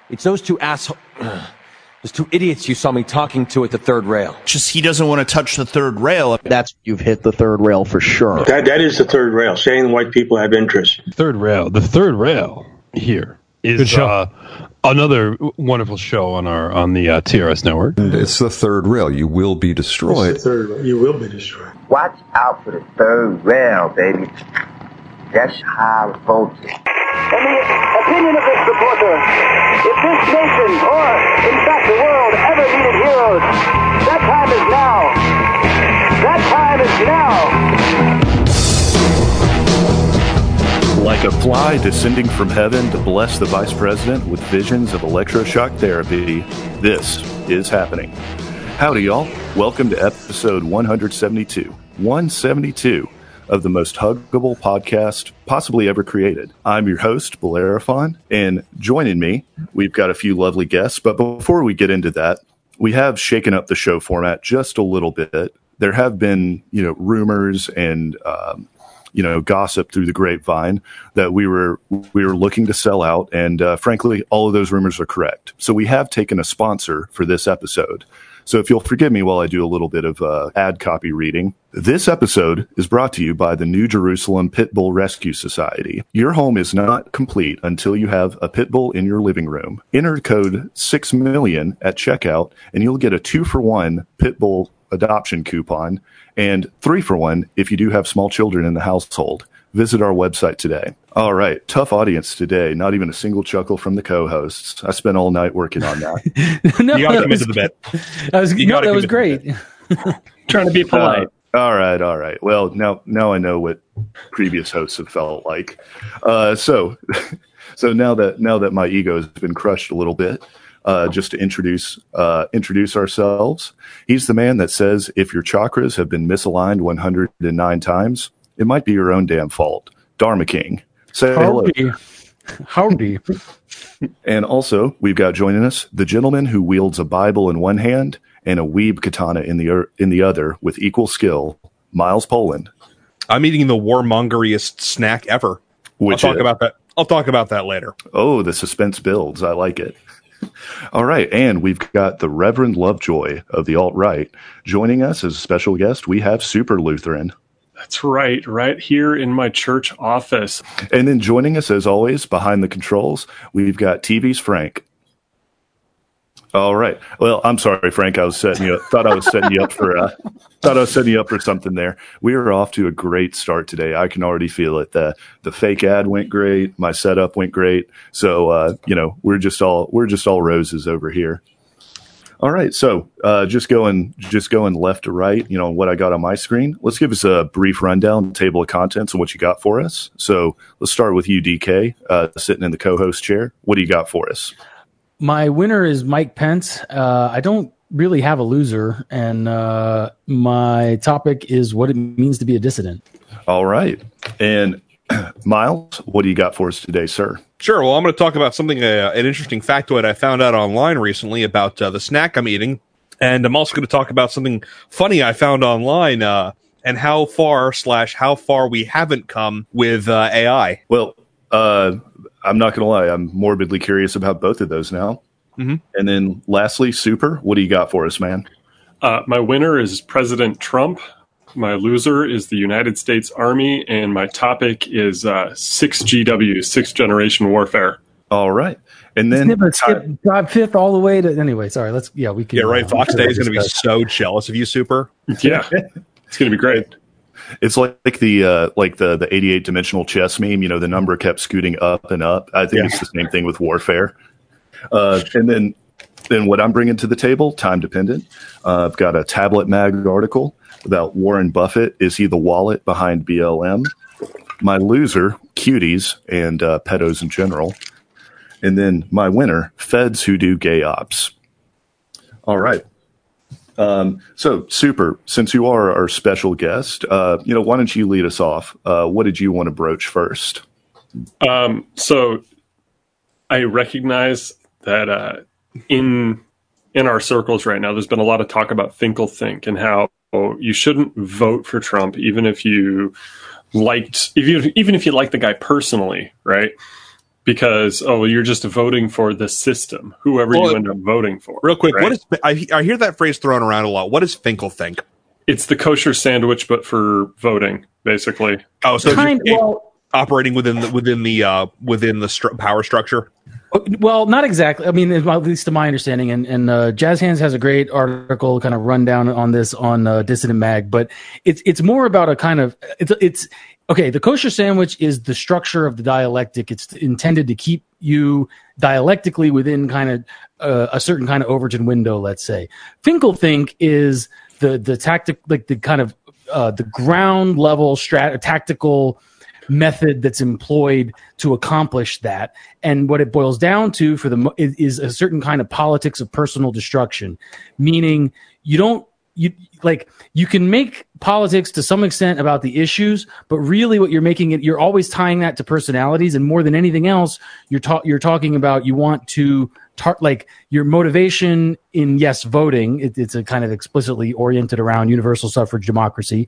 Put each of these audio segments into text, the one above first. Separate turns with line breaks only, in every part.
It's those two those two idiots you saw me talking to at the third rail.
Just he doesn't want to touch the third rail.
You've hit the third rail for sure.
That is the third rail, saying white people have interest.
The third rail here is another wonderful show on the TRS network.
And it's the third rail. You will be destroyed.
It's the third rail. You will be destroyed.
Watch out for the third rail, baby. That's high voltage.
In the opinion of this reporter, if this nation, or in fact the world, ever needed heroes, that time is now. That time is now.
Like a fly descending from heaven to bless the vice president with visions of electroshock therapy, this is happening. Howdy, y'all. Welcome to episode 172. 172 of the most huggable podcast possibly ever created. I'm your host, Bellerophon, and joining me, we've got a few lovely guests. But before we get into that, we have shaken up the show format just a little bit. There have been, rumors and gossip through the grapevine that we were looking to sell out, and frankly, all of those rumors are correct. So we have taken a sponsor for this episode. So if you'll forgive me while I do a little bit of ad copy reading. This episode is brought to you by the New Jerusalem Pit Bull Rescue Society. Your home is not complete until you have a pit bull in your living room. Enter code 6million at checkout, and you'll get a 2-for-1 pit bull adoption coupon and 3-for-1 if you do have small children in the household. Visit our website today. All right. Tough audience today. Not even a single chuckle from the co-hosts. I spent all night working on that.
No, you got to come into the bit.
That was great.
Trying to be polite.
All right. Well, now I know what previous hosts have felt like. So now that my ego has been crushed a little bit, just to introduce ourselves, he's the man that says if your chakras have been misaligned 109 times, it might be your own damn fault. Dharma King. Say hello.
Howdy.
And also, we've got joining us the gentleman who wields a Bible in one hand and a weeb katana in the other with equal skill, Miles Poland.
I'm eating the warmongeriest snack ever. I'll talk about that later.
Oh, the suspense builds. I like it. All right, and we've got the Reverend Lovejoy of the alt-right joining us as a special guest. We have Super Lutheran.
That's right here in my church office.
And then joining us, as always, behind the controls, we've got TV's Frank. All right. Well, I'm sorry, Frank. I was setting you up. Thought I was setting you up for something there. We are off to a great start today. I can already feel it. The fake ad went great. My setup went great. So we're just all roses over here. All right, so just going left to right, what I got on my screen. Let's give us a brief rundown, table of contents, and what you got for us. So let's start with you, DK, sitting in the co-host chair. What do you got for us?
My winner is Mike Pence. I don't really have a loser, and my topic is what it means to be a dissident.
All right, and Miles, what do you got for us today, sir?
Sure. Well, I'm going to talk about something, an interesting factoid I found out online recently about the snack I'm eating. And I'm also going to talk about something funny I found online and how far we haven't come with AI.
Well, I'm not going to lie. I'm morbidly curious about both of those now. Mm-hmm. And then lastly, Super, what do you got for us, man?
My winner is President Trump. My loser is the United States Army, and my topic is 6GW, sixth generation warfare.
All right. And then
skip fifth all the way to anyway, sorry, we can.
Yeah, right. Fox Day is going to be so jealous of you, Super.
Yeah. It's going to be great.
It's like the 88 dimensional chess meme, the number kept scooting up and up. I think it's the same thing with warfare. And then what I'm bringing to the table, time dependent. I've got a Tablet Mag article about Warren Buffett. Is he the wallet behind BLM? My loser, cuties and pedos in general. And then my winner, feds who do gay ops. All right. So, Super, since you are our special guest, why don't you lead us off? What did you want to broach first?
So I recognize that in our circles right now, there's been a lot of talk about think and how you shouldn't vote for Trump, even if you liked the guy personally, right? because, you're just voting for the system, whoever you end up voting for.
Real quick,
right?
what is? I hear that phrase thrown around a lot. What does Finkel think?
It's the kosher sandwich, but for voting, basically.
Oh, so operating within the power structure.
Well, not exactly. I mean, at least to my understanding, and Jazz Hands has a great article kind of rundown on this on Dissident Mag, but it's more about a kind of it's okay. The kosher sandwich is the structure of the dialectic. It's intended to keep you dialectically within kind of a certain kind of Overton window. Let's say Finkelthink is the tactic, like the kind of the ground level tactical method that's employed to accomplish that. And what it boils down to is a certain kind of politics of personal destruction, meaning you can make politics to some extent about the issues, but really what you're always tying that to personalities. And more than anything else, you're talking about, you want to your motivation in voting. It's a kind of explicitly oriented around universal suffrage democracy,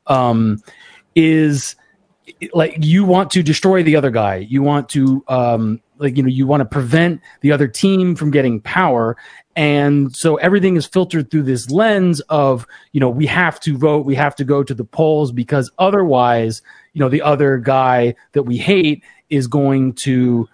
is like you want to destroy the other guy. You want to you want to prevent the other team from getting power. And so everything is filtered through this lens of, we have to vote, we have to go to the polls, because otherwise, the other guy that we hate is going to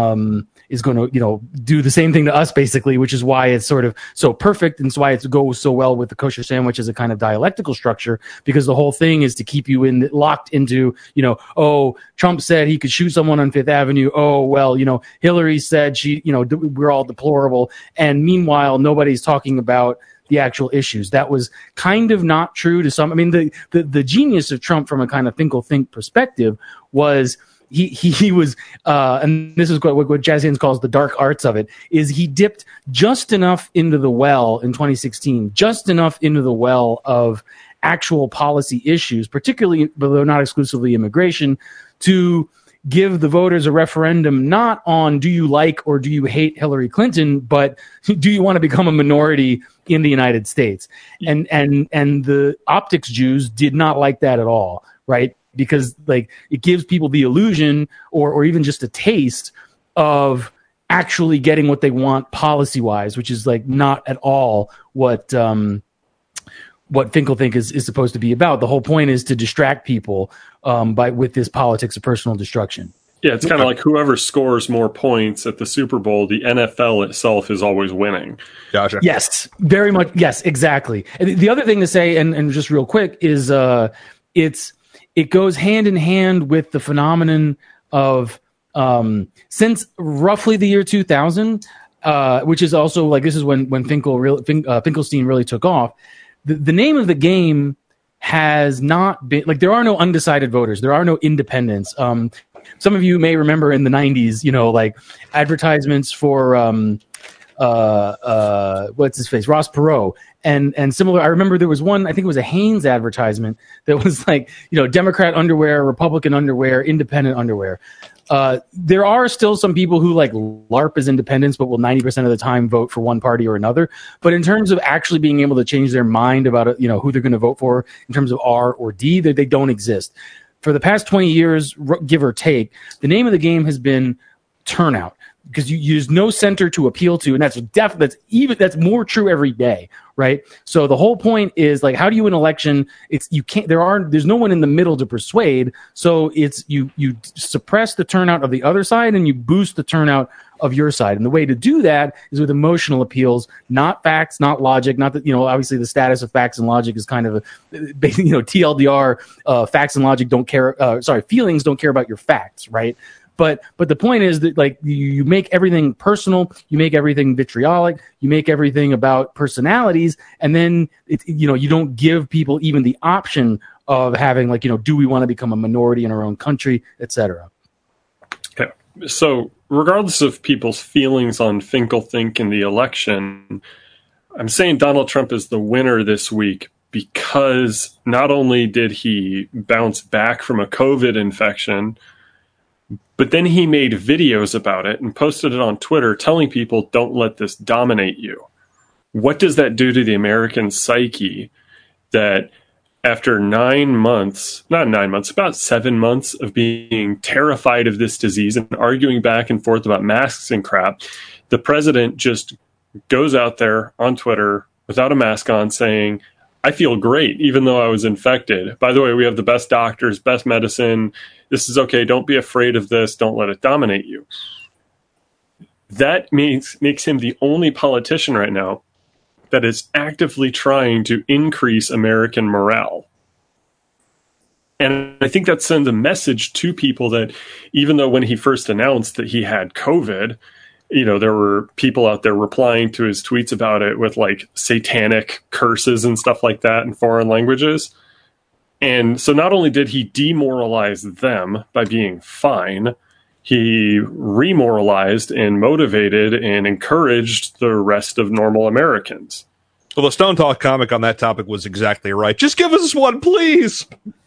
do the same thing to us, basically, which is why it's sort of so perfect, and it's why it goes so well with the kosher sandwich as a kind of dialectical structure, because the whole thing is to keep you locked into, Trump said he could shoot someone on Fifth Avenue. Oh, well, Hillary said we're all deplorable. And meanwhile, nobody's talking about the actual issues. That was kind of not true to some. I mean, the genius of Trump from a kind of Finkelthink perspective was he was, and this is what Jazz Hands calls the dark arts of it, is he dipped just enough into the well in 2016, just enough into the well of actual policy issues, particularly, though not exclusively immigration, to give the voters a referendum not on do you like or do you hate Hillary Clinton, but do you want to become a minority in the United States? And the optics Jews did not like that at all, right? Because it gives people the illusion or even just a taste of actually getting what they want policy wise, which is not at all what Finkelthink is supposed to be about. The whole point is to distract people with this politics of personal destruction.
Yeah, it's kind of like whoever scores more points at the Super Bowl, the NFL itself is always winning.
Gotcha.
Yes, very much. Yes, exactly. And the other thing to say, and just real quick, is it goes hand in hand with the phenomenon of since roughly the year 2000, which is also this is when Finkelstein really took off. The name of the game has not been there are no undecided voters, there are no independents. Some of you may remember in the 90s, advertisements for what's his face, Ross Perot. And similar, I remember there was one, I think it was a Hanes advertisement that was Democrat underwear, Republican underwear, independent underwear. There are still some people who LARP as independents, but will 90% of the time vote for one party or another. But in terms of actually being able to change their mind about who they're going to vote for in terms of R or D, they don't exist. For the past 20 years, give or take, the name of the game has been turnout. Because there's no center to appeal to, and that's more true every day, right? So the whole point is how do you win an election? There's no one in the middle to persuade. So it's you suppress the turnout of the other side and you boost the turnout of your side. And the way to do that is with emotional appeals, not facts, not logic, not that obviously the status of facts and logic is kind of TLDR. Facts and logic don't care. Feelings don't care about your facts, right? But the point is that you make everything personal, you make everything vitriolic, you make everything about personalities, and then you don't give people even the option of having do we want to become a minority in our own country, etc.
Okay, so regardless of people's feelings on Finkelthink in the election, I'm saying Donald Trump is the winner this week because not only did he bounce back from a COVID infection, but then he made videos about it and posted it on Twitter telling people, don't let this dominate you. What does that do to the American psyche that after 9 months, not 9 months, about 7 months of being terrified of this disease and arguing back and forth about masks and crap, the president just goes out there on Twitter without a mask on saying, I feel great, even though I was infected. By the way, we have the best doctors, best medicine. This is okay. Don't be afraid of this. Don't let it dominate you. That makes him the only politician right now that is actively trying to increase American morale. And I think that sends a message to people that even though when he first announced that he had COVID, there were people out there replying to his tweets about it with like satanic curses and stuff like that in foreign languages. And so not only did he demoralize them by being fine, he remoralized and motivated and encouraged the rest of normal Americans.
Well, the Stone Talk comic on that topic was exactly right. Just give us one, please.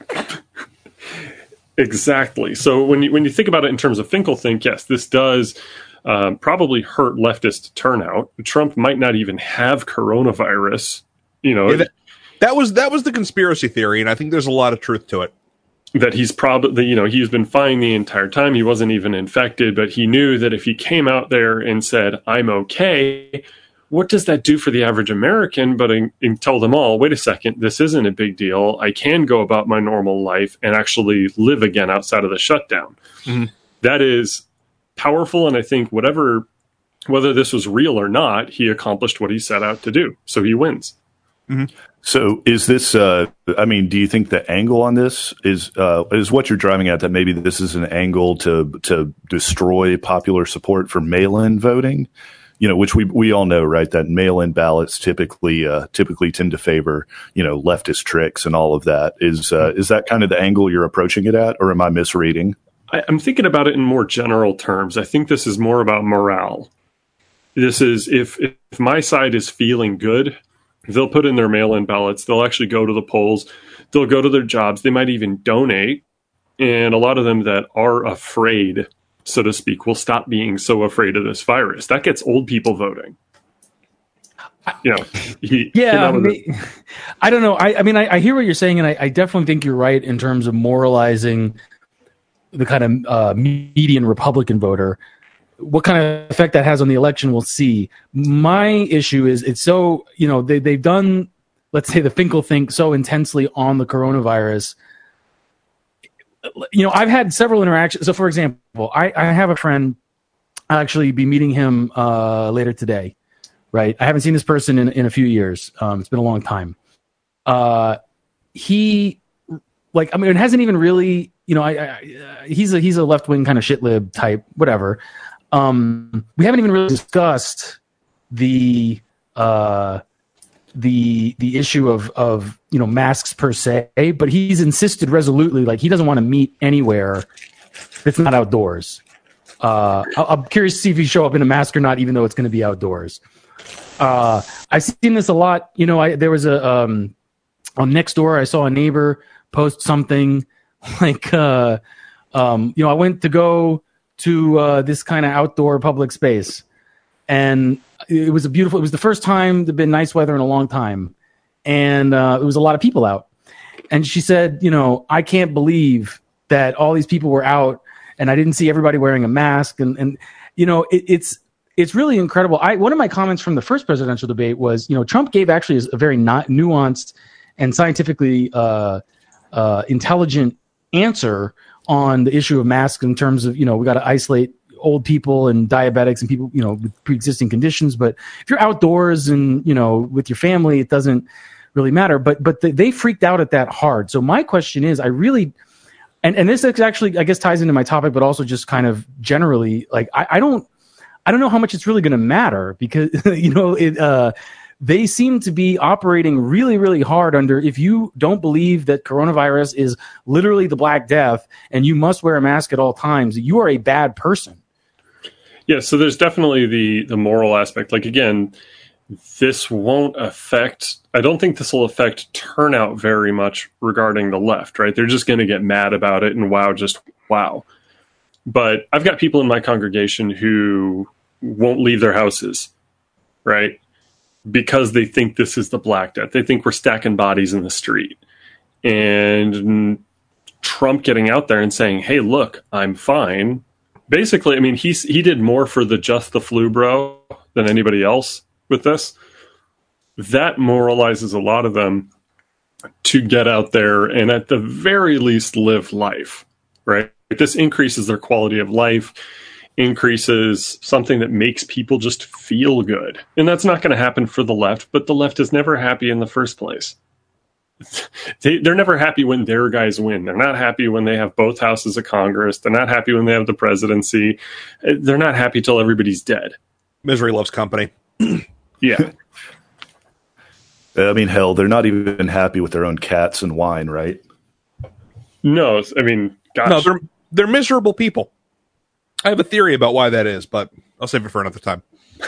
Exactly. So when you think about it in terms of Finkelthink, yes, this does probably hurt leftist turnout. Trump might not even have coronavirus.
That was the conspiracy theory, and I think there's a lot of truth to it.
That he's probably, he's been fine the entire time. He wasn't even infected, but he knew that if he came out there and said, I'm okay, what does that do for the average American? But and tell them all, wait a second, this isn't a big deal. I can go about my normal life and actually live again outside of the shutdown. Mm-hmm. That is powerful. And I think whether this was real or not, he accomplished what he set out to do. So he wins.
Mm-hmm. So is this, do you think the angle on this is what you're driving at, that maybe this is an angle to destroy popular support for mail-in voting? Which we all know, right, that mail-in ballots typically tend to favor, leftist tricks and all of that. Is that kind of the angle you're approaching it at, or am I misreading?
I'm thinking about it in more general terms. I think this is more about morale. This is if my side is feeling good, they'll put in their mail-in ballots. They'll actually go to the polls. They'll go to their jobs. They might even donate. And a lot of them that are afraid, so to speak, will stop being so afraid of this virus. That gets old people voting.
I don't know. I hear what you're saying, and I definitely think you're right in terms of moralizing the kind of median Republican voter. What kind of effect that has on the election, we'll see. My issue is it's so, they've done, let's say, the Finkelthink so intensely on the coronavirus. I've had several interactions. So, for example, I have a friend. I'll actually be meeting him later today, right? I haven't seen this person in a few years. It's been a long time. It hasn't even really, he's a left-wing kind of shit-lib type, whatever. We haven't even really discussed the issue of masks per se, but he's insisted resolutely, like he doesn't want to meet anywhere that's not outdoors. I'm curious to see if he show up in a mask or not, even though it's going to be outdoors. I've seen this a lot. There was on Nextdoor, I saw a neighbor post something like, I went to go to this kind of outdoor public space, and it was it was the first time there'd been nice weather in a long time, and it was a lot of people out. And she said, I can't believe that all these people were out and I didn't see everybody wearing a mask. And it's really incredible. One of my comments from the first presidential debate was, Trump gave actually a very nuanced and scientifically intelligent answer on the issue of masks in terms of, we got to isolate old people and diabetics and people, with pre-existing conditions. But if you're outdoors and, with your family, it doesn't really matter. But they freaked out at that hard. So my question is, and this actually, I guess, ties into my topic, but also just kind of generally, like, I don't know how much it's really going to matter because, they seem to be operating really, really hard under, if you don't believe that coronavirus is literally the Black Death and you must wear a mask at all times, you are a bad person.
Yeah, so there's definitely the moral aspect. Like, again, this won't affect, I don't think this will affect turnout very much regarding the left, right? They're just going to get mad about it and wow. But I've got people in my congregation who won't leave their houses, right? Because they think this is the Black Death. They think we're stacking bodies in the street. and Trump getting out there and saying, "Hey, look, I'm fine." Basically, I mean, he did more for the just the flu bro than anybody else with this. That moralizes a lot of them to get out there and at the very least live life, right? This increases their quality of life, increases something that makes people just feel good. And that's not going to happen for the left, but the left is never happy in the first place. They're never happy when their guys win. They're not happy when they have both houses of Congress. They're not happy when they have the presidency. They're not happy till everybody's dead.
Misery loves company.
Yeah.
I mean, hell, they're not even happy with their own cats and wine, right?
No, I mean, gosh.
No, they're miserable people. I have a theory about why that is, but I'll save it for another time.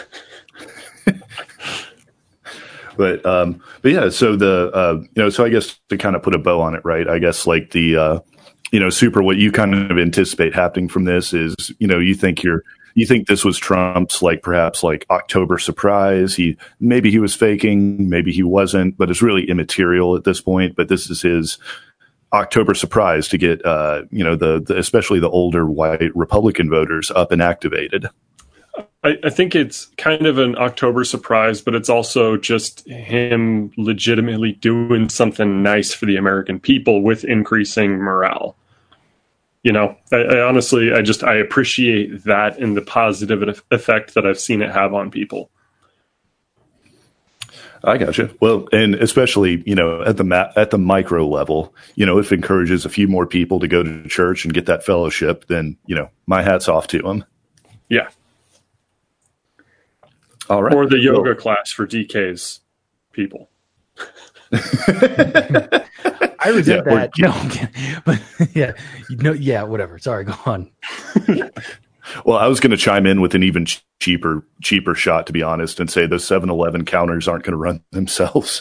But yeah, so so I guess to kind of put a bow on it, right? I guess like the, Super, what you kind of anticipate happening from this is, you think this was Trump's perhaps October surprise. Maybe he was faking, maybe he wasn't, but it's really immaterial at this point. But this is his October surprise to get, especially the older white Republican voters up and activated.
I think it's kind of an October surprise, but it's also just him legitimately doing something nice for the American people with increasing morale. I honestly, I appreciate that and the positive effect that I've seen it have on people.
I gotcha. Well, and especially, at the micro level, if it encourages a few more people to go to church and get that fellowship, then, my hat's off to them.
Yeah.
All right.
Or the yoga class for DK's people.
I resent that. No, but whatever. Sorry, go on.
Well, I was going to chime in with an even cheaper shot, to be honest, and say those 7-Eleven counters aren't going to run themselves.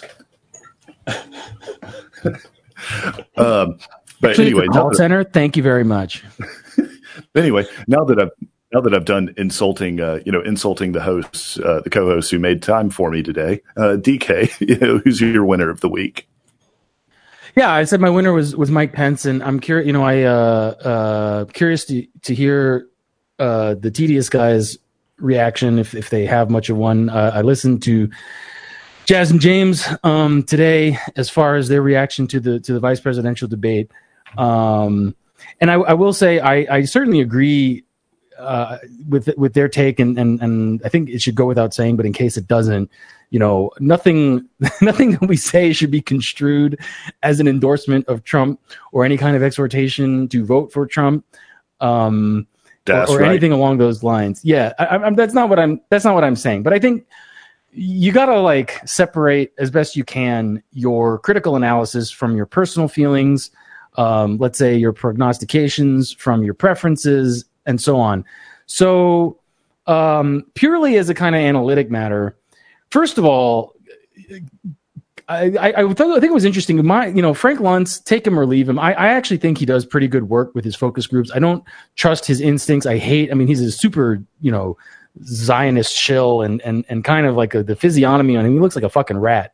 But anyway,
call center. Thank you very much.
Anyway, now that I've done insulting the hosts, the co-hosts who made time for me today, DK, who's your winner of the week?
Yeah, I said my winner was Mike Pence, and I'm curious. Curious to hear the Tedious guys' reaction if they have much of one. I listened to Jazz and James today as far as their reaction to the vice presidential debate, and I will say I certainly agree with their take, and I think it should go without saying, but in case it doesn't, nothing that we say should be construed as an endorsement of Trump or any kind of exhortation to vote for Trump, or anything along those lines. Yeah, that's not what I'm saying. But I think you gotta separate as best you can your critical analysis from your personal feelings. Let's say your prognostications from your preferences and so on. So purely as a kind of analytic matter, first of all, I think it was interesting. Frank Luntz, take him or leave him. I actually think he does pretty good work with his focus groups. I don't trust his instincts. He's a super, Zionist shill and kind of the physiognomy on him. He looks like a fucking rat.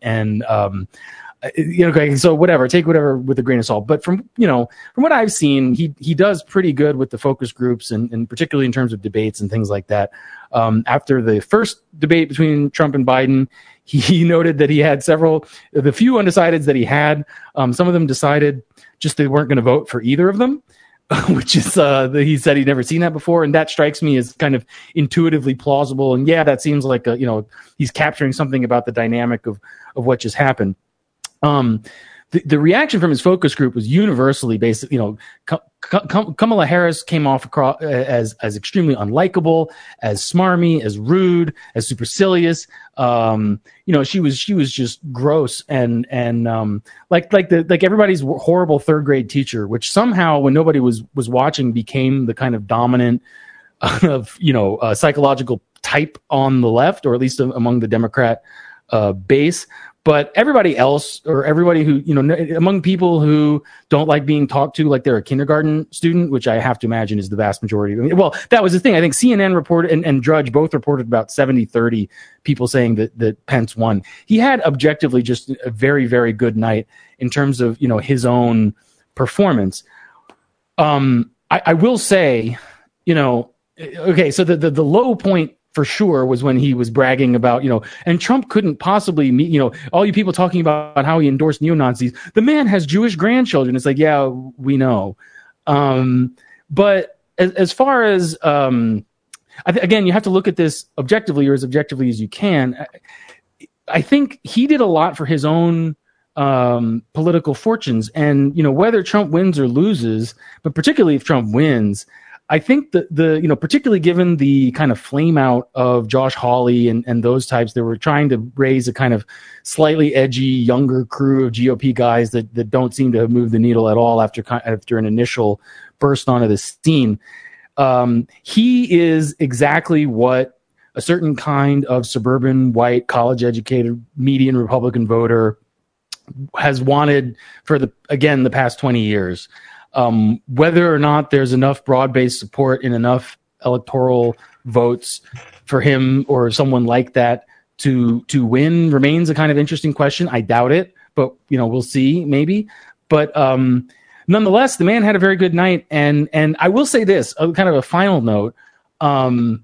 So whatever, take whatever with a grain of salt. But from what I've seen, he does pretty good with the focus groups and particularly in terms of debates and things like that. After the first debate between Trump and Biden, he noted that he had the few undecideds that he had. Some of them decided just they weren't going to vote for either of them, which is, he said he'd never seen that before. And that strikes me as kind of intuitively plausible. And yeah, that seems like, he's capturing something about the dynamic of what just happened. The reaction from his focus group was universally based. Kamala Harris came off across as extremely unlikable, as smarmy, as rude, as supercilious. She was just gross and like everybody's horrible third grade teacher, which somehow when nobody was watching became the kind of dominant of psychological type on the left, or at least among the Democrat base. But everybody else, or everybody who, among people who don't like being talked to like they're a kindergarten student, which I have to imagine is the vast majority. Well, that was the thing. I think CNN reported and Drudge both reported about 70-30 people saying that Pence won. He had objectively just a very, very good night in terms of, his own performance. I will say, okay, so the low point for sure was when he was bragging about, and Trump couldn't possibly meet, all you people talking about how he endorsed neo-Nazis. The man has Jewish grandchildren. It's like, yeah, we know. But as far as, again, you have to look at this objectively or as objectively as you can. I think he did a lot for his own political fortunes. And, whether Trump wins or loses, but particularly if Trump wins, I think the particularly given the kind of flame out of Josh Hawley and those types that were trying to raise a kind of slightly edgy, younger crew of GOP guys that don't seem to have moved the needle at all after an initial burst onto the scene. He is exactly what a certain kind of suburban, white, college-educated, median Republican voter has wanted for the past 20 years. Whether or not there's enough broad-based support and enough electoral votes for him or someone like that to win remains a kind of interesting question. I doubt it, but we'll see maybe. But nonetheless, the man had a very good night, and I will say this, kind of a final note. I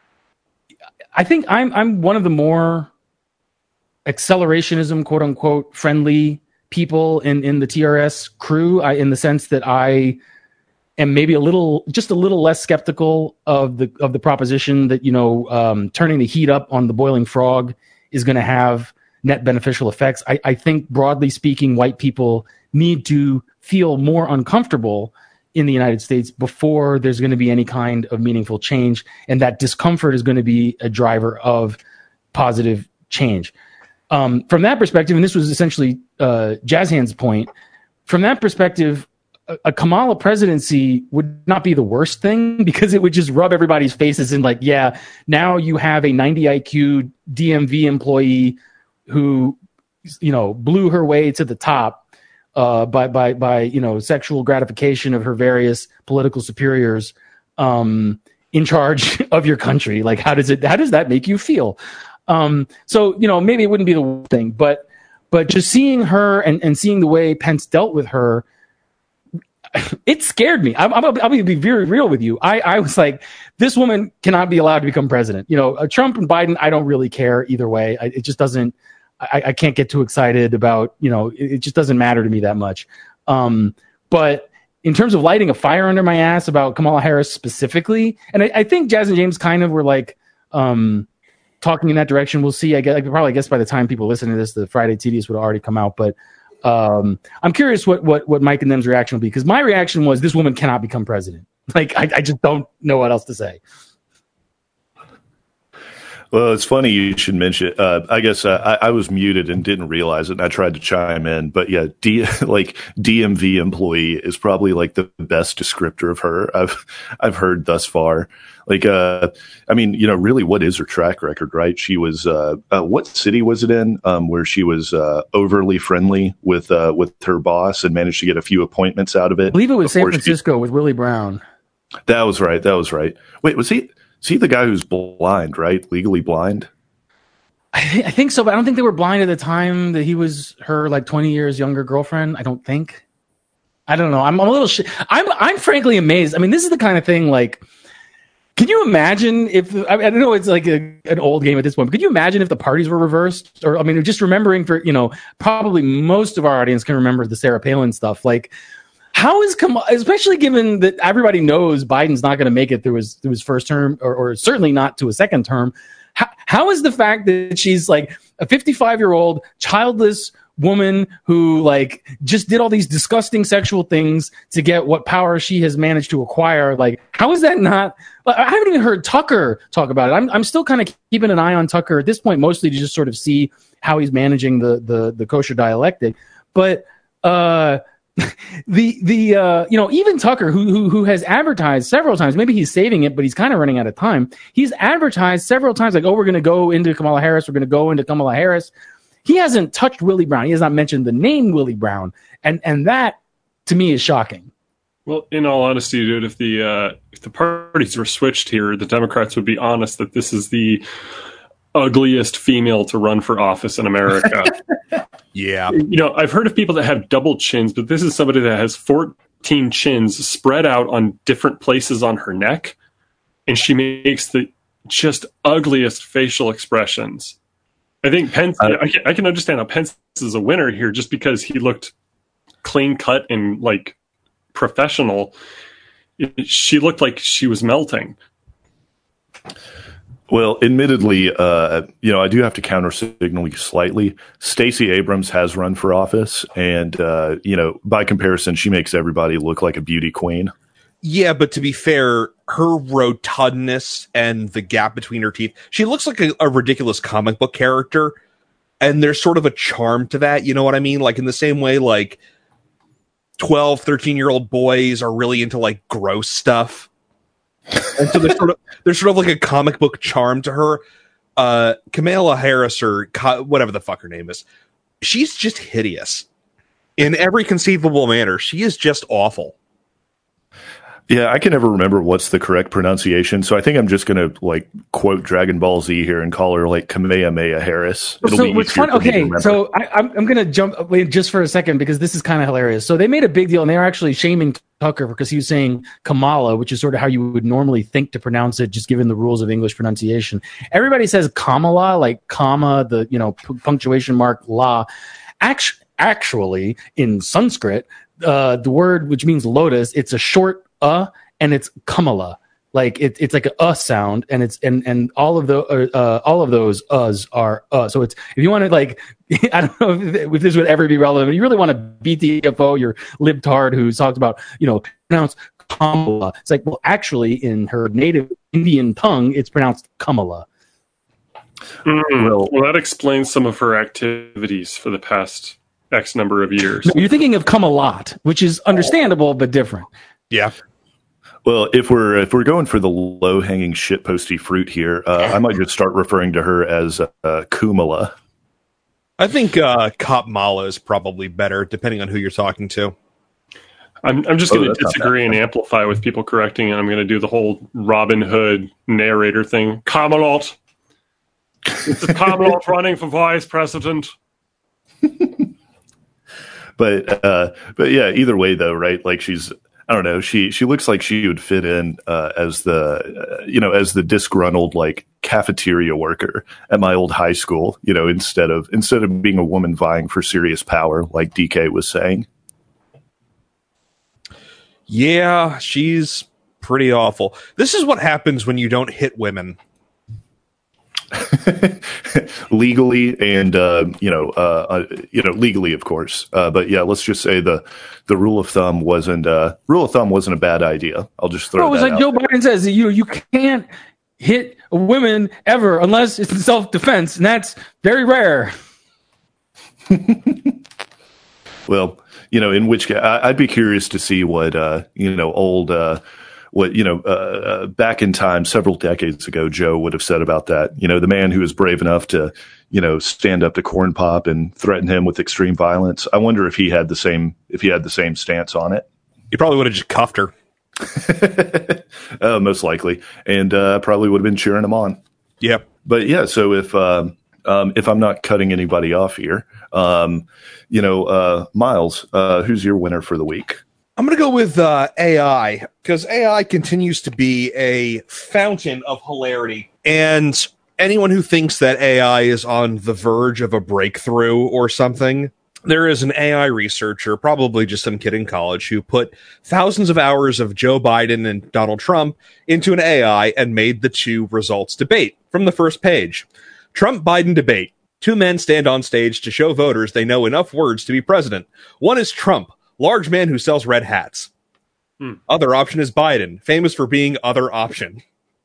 think I'm one of the more accelerationism, quote unquote, friendly people in the TRS crew, in the sense that I am maybe just a little less skeptical of the proposition that turning the heat up on the boiling frog is going to have net beneficial effects. I think broadly speaking, white people need to feel more uncomfortable in the United States before there's going to be any kind of meaningful change, and that discomfort is going to be a driver of positive change. From that perspective, and this was essentially Jazz Hand's point, from that perspective, a Kamala presidency would not be the worst thing, because it would just rub everybody's faces in like, yeah, now you have a 90 IQ DMV employee who, blew her way to the top by sexual gratification of her various political superiors in charge of your country. Like, how does that make you feel? So, maybe it wouldn't be the worst thing, but just seeing her and seeing the way Pence dealt with her, it scared me. I'll be very real with you. I was like, this woman cannot be allowed to become president. Trump and Biden, I don't really care either way. It just doesn't, I can't get too excited about, it just doesn't matter to me that much. But in terms of lighting a fire under my ass about Kamala Harris specifically, and I think Jazz and James kind of were like, talking in that direction. We'll see. I guess by the time people listen to this, the Friday Tedious would have already come out. But I'm curious what Mike and them's reaction will be, because my reaction was, this woman cannot become president. Like, I just don't know what else to say.
Well, it's funny you should mention. I guess I was muted and didn't realize it, and I tried to chime in. But yeah, DMV employee is probably like the best descriptor of her I've heard thus far. Like, really, what is her track record, right? She was, what city was it in, where she was overly friendly with her boss and managed to get a few appointments out of it?
I believe it was San Francisco with Willie Brown.
That was right. Wait, was he the guy who's blind, right? Legally blind?
I think so, but I don't think they were blind at the time that he was her 20 years younger girlfriend. I don't think. I don't know. I'm a little. I'm frankly amazed. I mean, this is the kind of thing like. Can you imagine if, I know it's like an old game at this point, but could you imagine if the parties were reversed? Or, just remembering for, probably most of our audience can remember the Sarah Palin stuff. Like, how is Kamala, especially given that everybody knows Biden's not going to make it through his first term, or certainly not to a second term. How is the fact that she's like a 55-year-old childless woman who just did all these disgusting sexual things to get what power she has managed to acquire? Like, how is that not? I haven't even heard Tucker talk about it. I'm still kind of keeping an eye on Tucker at this point, mostly to just sort of see how he's managing the kosher dialectic. But even Tucker, who has advertised several times, maybe he's saving it, but he's kind of running out of time. He's advertised several times, like, oh, we're going to go into Kamala Harris. We're going to go into Kamala Harris. He hasn't touched Willie Brown. He has not mentioned the name Willie Brown, and that to me is shocking.
Well, in all honesty, dude, if the parties were switched here, the Democrats would be honest that this is the ugliest female to run for office in America.
Yeah.
I've heard of people that have double chins, but this is somebody that has 14 chins spread out on different places on her neck, and she makes the just ugliest facial expressions. I think Pence, I can understand how Pence is a winner here just because he looked clean cut and like professional. She looked like she was melting.
Well, admittedly, I do have to counter signal you slightly. Stacey Abrams has run for office, and by comparison, she makes everybody look like a beauty queen.
Yeah, but to be fair, her rotundness and the gap between her teeth, she looks like a ridiculous comic book character, and there's sort of a charm to that, you know what I mean? Like in the same way, like 12, 13-year-old boys are really into like gross stuff. And so there's sort of like a comic book charm to her. Kamala Harris, or whatever the fuck her name is, she's just hideous in every conceivable manner. She is just awful.
Yeah, I can never remember what's the correct pronunciation, so I think I'm just going to like quote Dragon Ball Z here and call her like Kamehameha Harris.
So what's fun? Okay, so I'm going to jump just for a second because this is kind of hilarious. So they made a big deal, and they were actually shaming Tucker because he was saying Kamala, which is sort of how you would normally think to pronounce it, just given the rules of English pronunciation. Everybody says Kamala, like comma, the punctuation mark la. Actually, in Sanskrit, the word which means lotus, it's a short and it's Kamala, like it's like a sound, and it's and all of those are so it's, if you want to like I don't know if this would ever be relevant, but you really want to beat the UFO, your libtard who talks about pronounce Kamala. It's like, well, actually in her native Indian tongue it's pronounced Kamala.
Well, that explains some of her activities for the past X number of years.
No, you're thinking of Camelot, which is understandable but different.
Yeah.
Well, if we're going for the low-hanging shitposty fruit here, I might just start referring to her as Kumala.
I think Kamala is probably better, depending on who you're talking to.
I'm just going to disagree and amplify with people correcting, and I'm going to do the whole Robin Hood narrator thing. Camelot. It's Camelot running for vice president.
But yeah, either way though, right? Like I don't know. She looks like she would fit in as the disgruntled like cafeteria worker at my old high school. Instead of being a woman vying for serious power, like DK was saying.
Yeah, she's pretty awful. This is what happens when you don't hit women.
Legally and legally, of course, but yeah, let's just say the rule of thumb wasn't a bad idea. I'll just throw.
It was
that
like
out
Joe
there.
Biden says, you can't hit a woman ever unless it's in self-defense, and that's very rare.
Well, in which case, I'd be curious to see what back in time, several decades ago, Joe would have said about that. The man who was brave enough to, stand up to Corn Pop and threaten him with extreme violence. I wonder if he had the same stance on it.
He probably would have just cuffed her.
Most likely, and probably would have been cheering him on.
Yep.
But yeah, so if I'm not cutting anybody off here, Miles, who's your winner for the week?
I'm going to go with AI, because AI continues to be a fountain of hilarity. And anyone who thinks that AI is on the verge of a breakthrough or something, there is an AI researcher, probably just some kid in college, who put thousands of hours of Joe Biden and Donald Trump into an AI and made the two results debate from the first page. Trump-Biden debate. Two men stand on stage to show voters they know enough words to be president. One is Trump, large man who sells red hats. Other option is Biden, famous for being other option.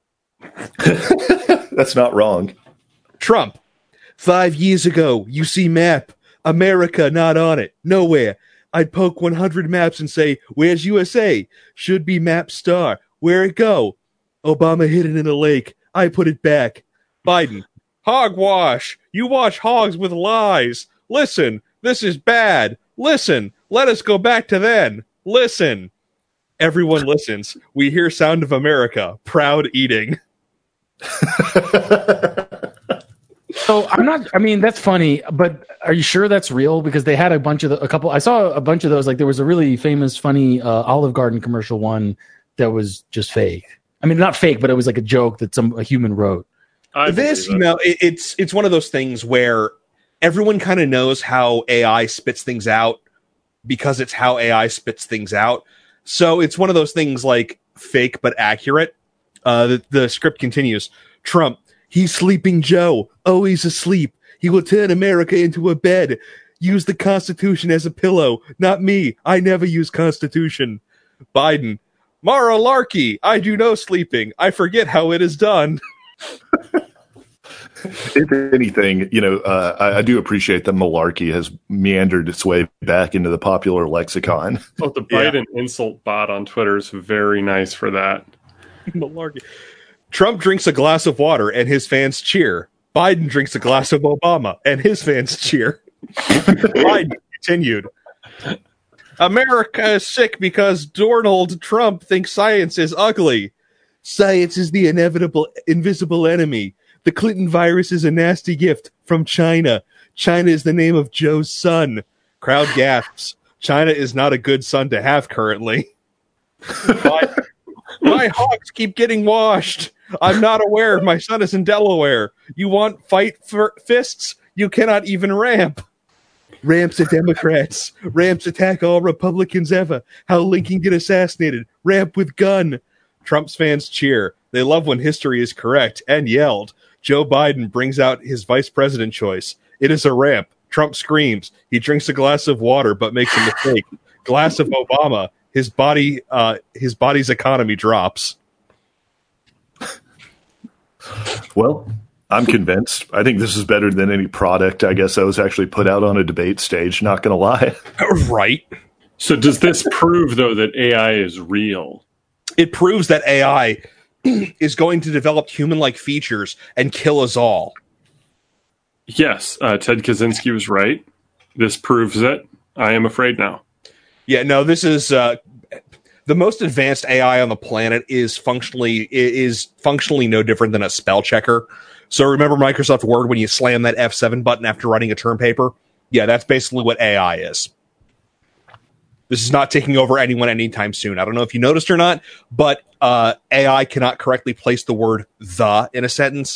That's not wrong.
Trump, 5 years ago, you see map. America not on it. Nowhere. I'd poke 100 maps and say, where's USA? Should be map star. Where it go? Obama hid it in a lake. I put it back. Biden, Hogwash! You wash hogs with lies! Listen, this is bad! Listen, let us go back to then! Listen! Everyone listens. We hear Sound of America. Proud eating.
So that's funny, but are you sure that's real? Because they had I saw a bunch of those. Like there was a really famous, funny Olive Garden commercial one that was just fake. I mean, not fake, but it was like a joke that a human wrote.
It's one of those things where everyone kind of knows how AI spits things out because it's how AI spits things out. So it's one of those things like fake but accurate. The script continues. Trump, he's sleeping Joe. Oh, he's asleep. He will turn America into a bed. Use the Constitution as a pillow. Not me. I never use Constitution. Biden, Mara-larky. I do no sleeping. I forget how it is done.
If anything, I do appreciate that malarkey has meandered its way back into the popular lexicon.
Oh, the Biden insult bot on Twitter is very nice for that.
Malarkey. Trump drinks a glass of water and his fans cheer. Biden drinks a glass of Obama and his fans cheer. Biden continued. America is sick because Donald Trump thinks science is ugly. Science is the inevitable, invisible enemy. The Clinton virus is a nasty gift from China. China is the name of Joe's son. Crowd gasps. China is not a good son to have currently. My hogs keep getting washed. I'm not aware. My son is in Delaware. You want fight for fists? You cannot even ramp. Ramps are Democrats. Ramps attack all Republicans ever. How Lincoln get assassinated. Ramp with gun. Trump's fans cheer. They love when history is correct and yelled. Joe Biden brings out his vice president choice. It is a ramp. Trump screams. He drinks a glass of water but makes a mistake. Glass of Obama. His body's economy drops.
Well, I'm convinced. I think this is better than any product, I guess, that was actually put out on a debate stage, not going to lie.
Right.
So does this prove, though, that AI is real?
It proves that AI is going to develop human-like features and kill us all.
Yes, Ted Kaczynski was right. This proves it. I am afraid now.
Yeah, no, this is the most advanced AI on the planet is functionally no different than a spell checker. So remember Microsoft Word when you slam that F7 button after writing a term paper? Yeah, that's basically what AI is. This is not taking over anyone anytime soon. I don't know if you noticed or not, but AI cannot correctly place the word "the" in a sentence.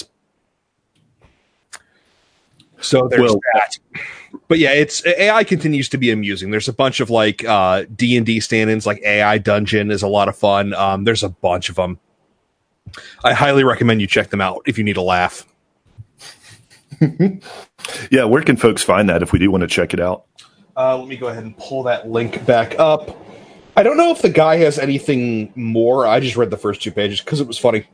So there's that. But yeah, AI continues to be amusing. There's a bunch of like D&D stand-ins, like AI Dungeon is a lot of fun. There's a bunch of them. I highly recommend you check them out if you need a laugh.
Yeah, where can folks find that if we do want to check it out?
Let me go ahead and pull that link back up. I don't know if the guy has anything more. I just read the first 2 pages because it was funny.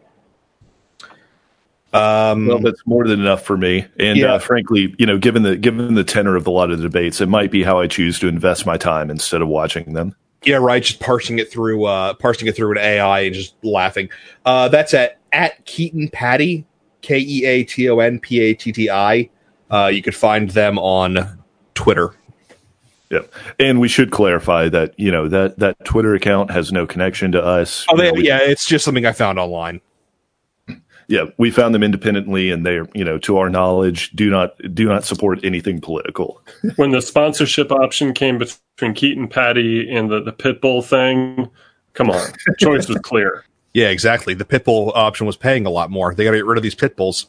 Well, that's more than enough for me. And frankly, given the tenor of a lot of the debates, it might be how I choose to invest my time instead of watching them.
Yeah, right. Just parsing it through an AI and just laughing. That's at Keaton Patty, KeatonPatti. You could find them on Twitter.
Yep. And we should clarify that, that Twitter account has no connection to us.
It's just something I found online.
Yeah, we found them independently, and they're, to our knowledge, do not support anything political.
When the sponsorship option came between Keaton Patty and the Pitbull thing, come on, choice was clear.
Yeah, exactly. The Pitbull option was paying a lot more. They got to get rid of these Pitbulls.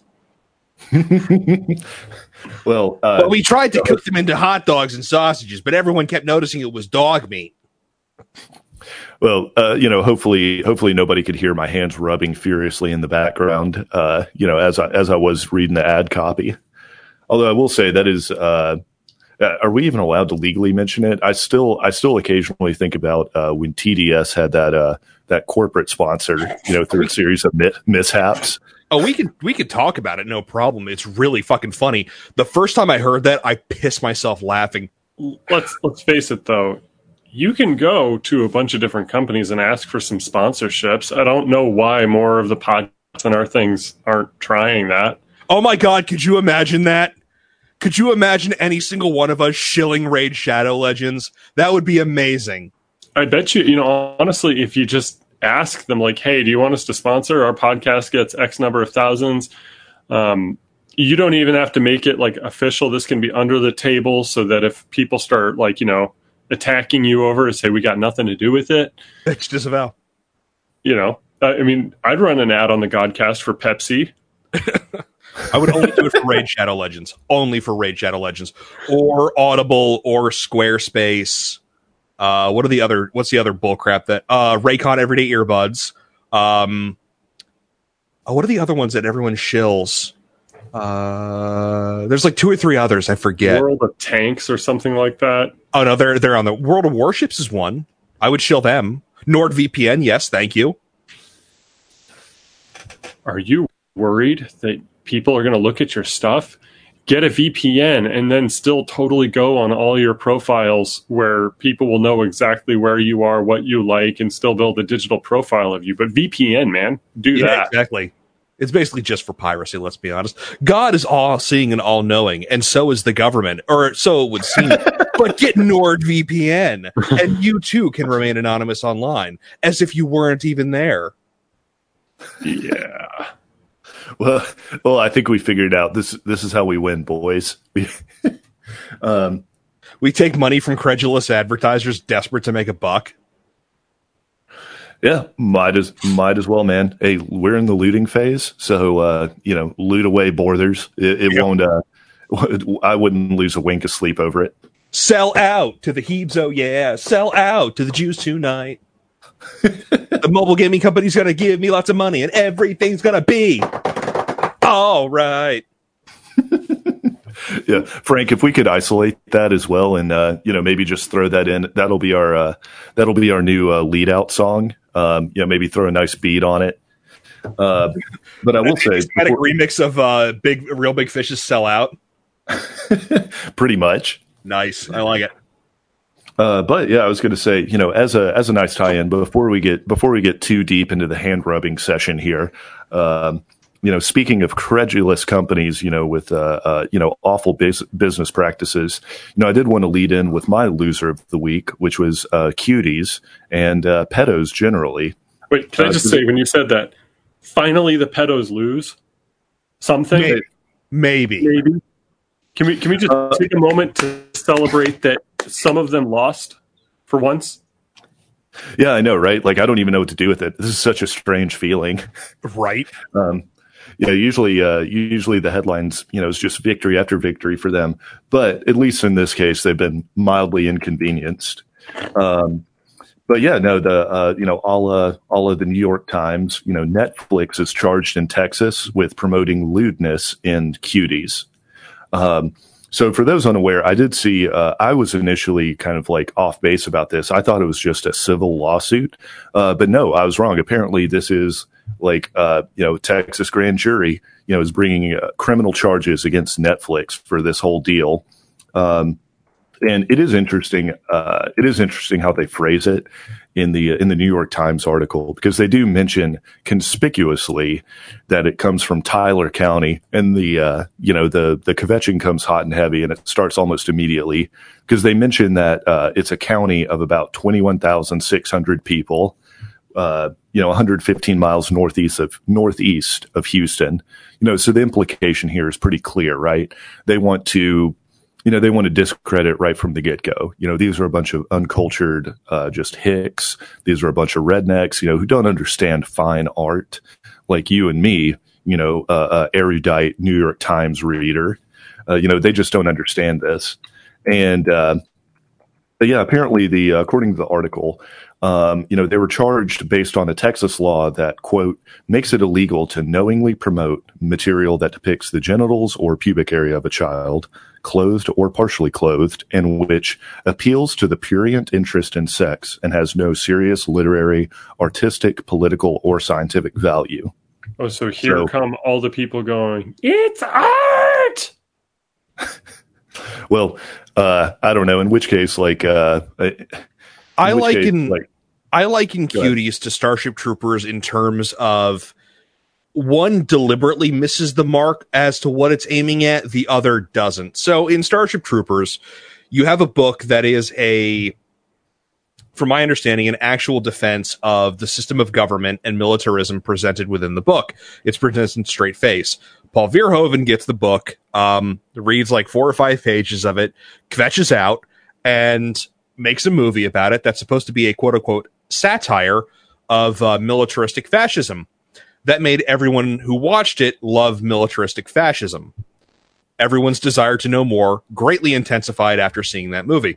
Well,
but we tried to cook them into hot dogs and sausages, but everyone kept noticing it was dog meat.
Well, hopefully nobody could hear my hands rubbing furiously in the background, as I was reading the ad copy. Although I will say that is, are we even allowed to legally mention it? I still occasionally think about when TDS had that corporate sponsor, through a series of mishaps.
Oh, we could talk about it, no problem. It's really fucking funny. The first time I heard that, I pissed myself laughing.
Let's face it, though. You can go to a bunch of different companies and ask for some sponsorships. I don't know why more of the podcasts and our things aren't trying that.
Oh my God, could you imagine that? Could you imagine any single one of us shilling Raid Shadow Legends? That would be amazing.
I bet you, honestly, if you just ask them, like, hey, do you want us to sponsor? Our podcast gets X number of thousands. You don't even have to make it like official. This can be under the table so that if people start like, attacking you over and say, we got nothing to do with it.
It's disavow.
I'd run an ad on the Godcast for Pepsi.
I would only do it for Raid Shadow Legends. Only for Raid Shadow Legends. Or Audible or Squarespace. What's the other bullcrap that Raycon Everyday Earbuds. What are the other ones that everyone shills? There's like 2 or 3 others, I forget.
World of Tanks or something like that.
Oh no, they're on the World of Warships is one. I would shill them. NordVPN, yes, thank you.
Are you worried that people are going to look at your stuff? Get a VPN and then still totally go on all your profiles where people will know exactly where you are, what you like, and still build a digital profile of you. But VPN, man, do that.
Exactly. It's basically just for piracy, let's be honest. God is all-seeing and all-knowing, and so is the government, or so it would seem. But get NordVPN, and you too can remain anonymous online, as if you weren't even there.
Yeah.
Well, I think we figured out this is how we win, boys.
We take money from credulous advertisers desperate to make a buck.
Yeah, might as well, man. Hey, we're in the looting phase, so loot away Borders. It won't. I wouldn't lose a wink of sleep over it.
Sell out to the Hebes, oh yeah. Sell out to the Jews tonight. The mobile gaming company's gonna give me lots of money, and everything's gonna be all right.
Yeah, Frank, if we could isolate that as well, and maybe just throw that in, that'll be our new lead out song. Maybe throw a nice beat on it. But I will say,
a remix of Real Big Fish's "Sell Out."
Pretty much.
Nice, I like it.
But yeah, I was going to say, as a nice tie-in, before we get too deep into the hand rubbing session here, speaking of credulous companies, with awful business practices, I did want to lead in with my loser of the week, which was cuties and pedos generally.
Wait, can I just say, when you said that, finally the pedos lose something?
Maybe.
Can we just take a moment to celebrate that some of them lost for once?
Yeah, I know, right? Like, I don't even know what to do with it. This is such a strange feeling.
Right.
Usually the headlines, is just victory after victory for them. But at least in this case, they've been mildly inconvenienced. But yeah, no, all of the New York Times, Netflix is charged in Texas with promoting lewdness in cuties. So for those unaware, I did see, I was initially kind of like off base about this. I thought it was just a civil lawsuit. But no, I was wrong. Apparently this is like, Texas grand jury, is bringing criminal charges against Netflix for this whole deal. And it is interesting. It is interesting how they phrase it in the New York Times article, because they do mention conspicuously that it comes from Tyler County, and the kvetching comes hot and heavy, and it starts almost immediately, because they mention that it's a county of about 21,600 people, 115 miles northeast of Houston. So the implication here is pretty clear, right? They want to discredit right from the get-go. These are a bunch of uncultured, just hicks. These are a bunch of rednecks, who don't understand fine art like you and me, erudite New York Times reader. They just don't understand this. And, yeah, apparently according to the article, they were charged based on a Texas law that, quote, makes it illegal to knowingly promote material that depicts the genitals or pubic area of a child, clothed or partially clothed, and which appeals to the prurient interest in sex and has no serious literary, artistic, political, or scientific value.
Oh, so come all the people going, it's art!
Well, I don't know. In which case, I
liken cuties to Starship Troopers in terms of one deliberately misses the mark as to what it's aiming at, the other doesn't. So in Starship Troopers, you have a book that is from my understanding, an actual defense of the system of government and militarism presented within the book. It's presented in straight face. Paul Verhoeven gets the book, reads like 4 or 5 pages of it, kvetches out, and makes a movie about it that's supposed to be a quote-unquote satire of militaristic fascism. That made everyone who watched it love militaristic fascism. Everyone's desire to know more greatly intensified after seeing that movie.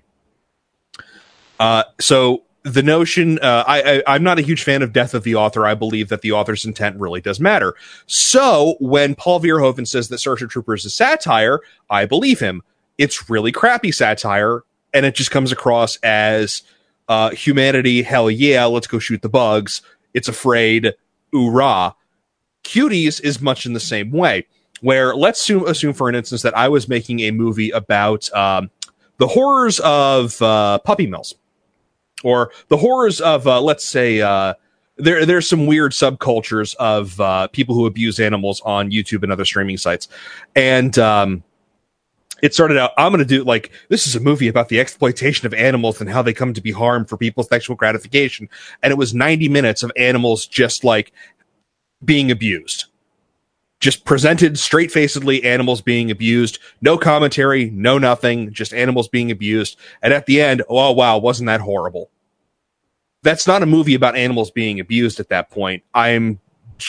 So the notion, I'm not a huge fan of Death of the Author. I believe that the author's intent really does matter. So when Paul Verhoeven says that Starship Troopers is satire, I believe him. It's really crappy satire, and it just comes across as humanity, hell yeah, let's go shoot the bugs. It's afraid, oorah. Cuties is much in the same way, where let's assume for an instance that I was making a movie about the horrors of puppy mills. Or the horrors of, let's say, there's some weird subcultures of people who abuse animals on YouTube and other streaming sites. And it started out, I'm going to do, like, this is a movie about the exploitation of animals and how they come to be harmed for people's sexual gratification. And it was 90 minutes of animals just, like, being abused. Just presented straight-facedly, animals being abused. No commentary, no nothing, just animals being abused. And at the end, oh, wow, wasn't that horrible? That's not a movie about animals being abused at that point. I've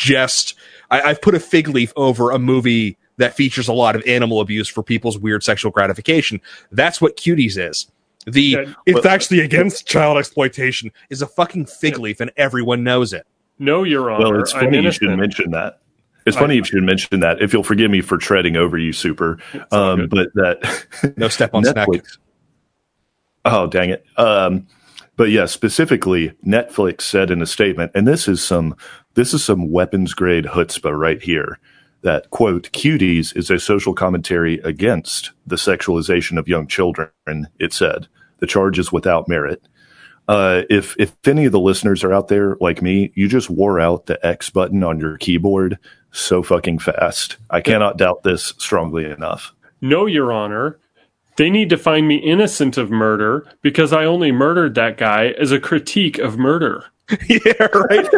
put a fig leaf over a movie that features a lot of animal abuse for people's weird sexual gratification. That's what Cuties is. It's actually against child exploitation is a fucking fig leaf, and everyone knows it.
No, Your Honor.
Well, it's funny you should mention that. It's funny you should mention that. If you'll forgive me for treading over you, Super. But that
no step on Netflix. Snack.
Oh, dang it. But yeah, specifically, Netflix said in a statement, and this is some weapons grade chutzpah right here, that, quote, Cuties is a social commentary against the sexualization of young children, it said. The charge is without merit. If any of the listeners are out there like me, you just wore out the X button on your keyboard so fucking fast. I cannot doubt this strongly enough.
No, Your Honor. They need to find me innocent of murder because I only murdered that guy as a critique of murder.
Yeah, right.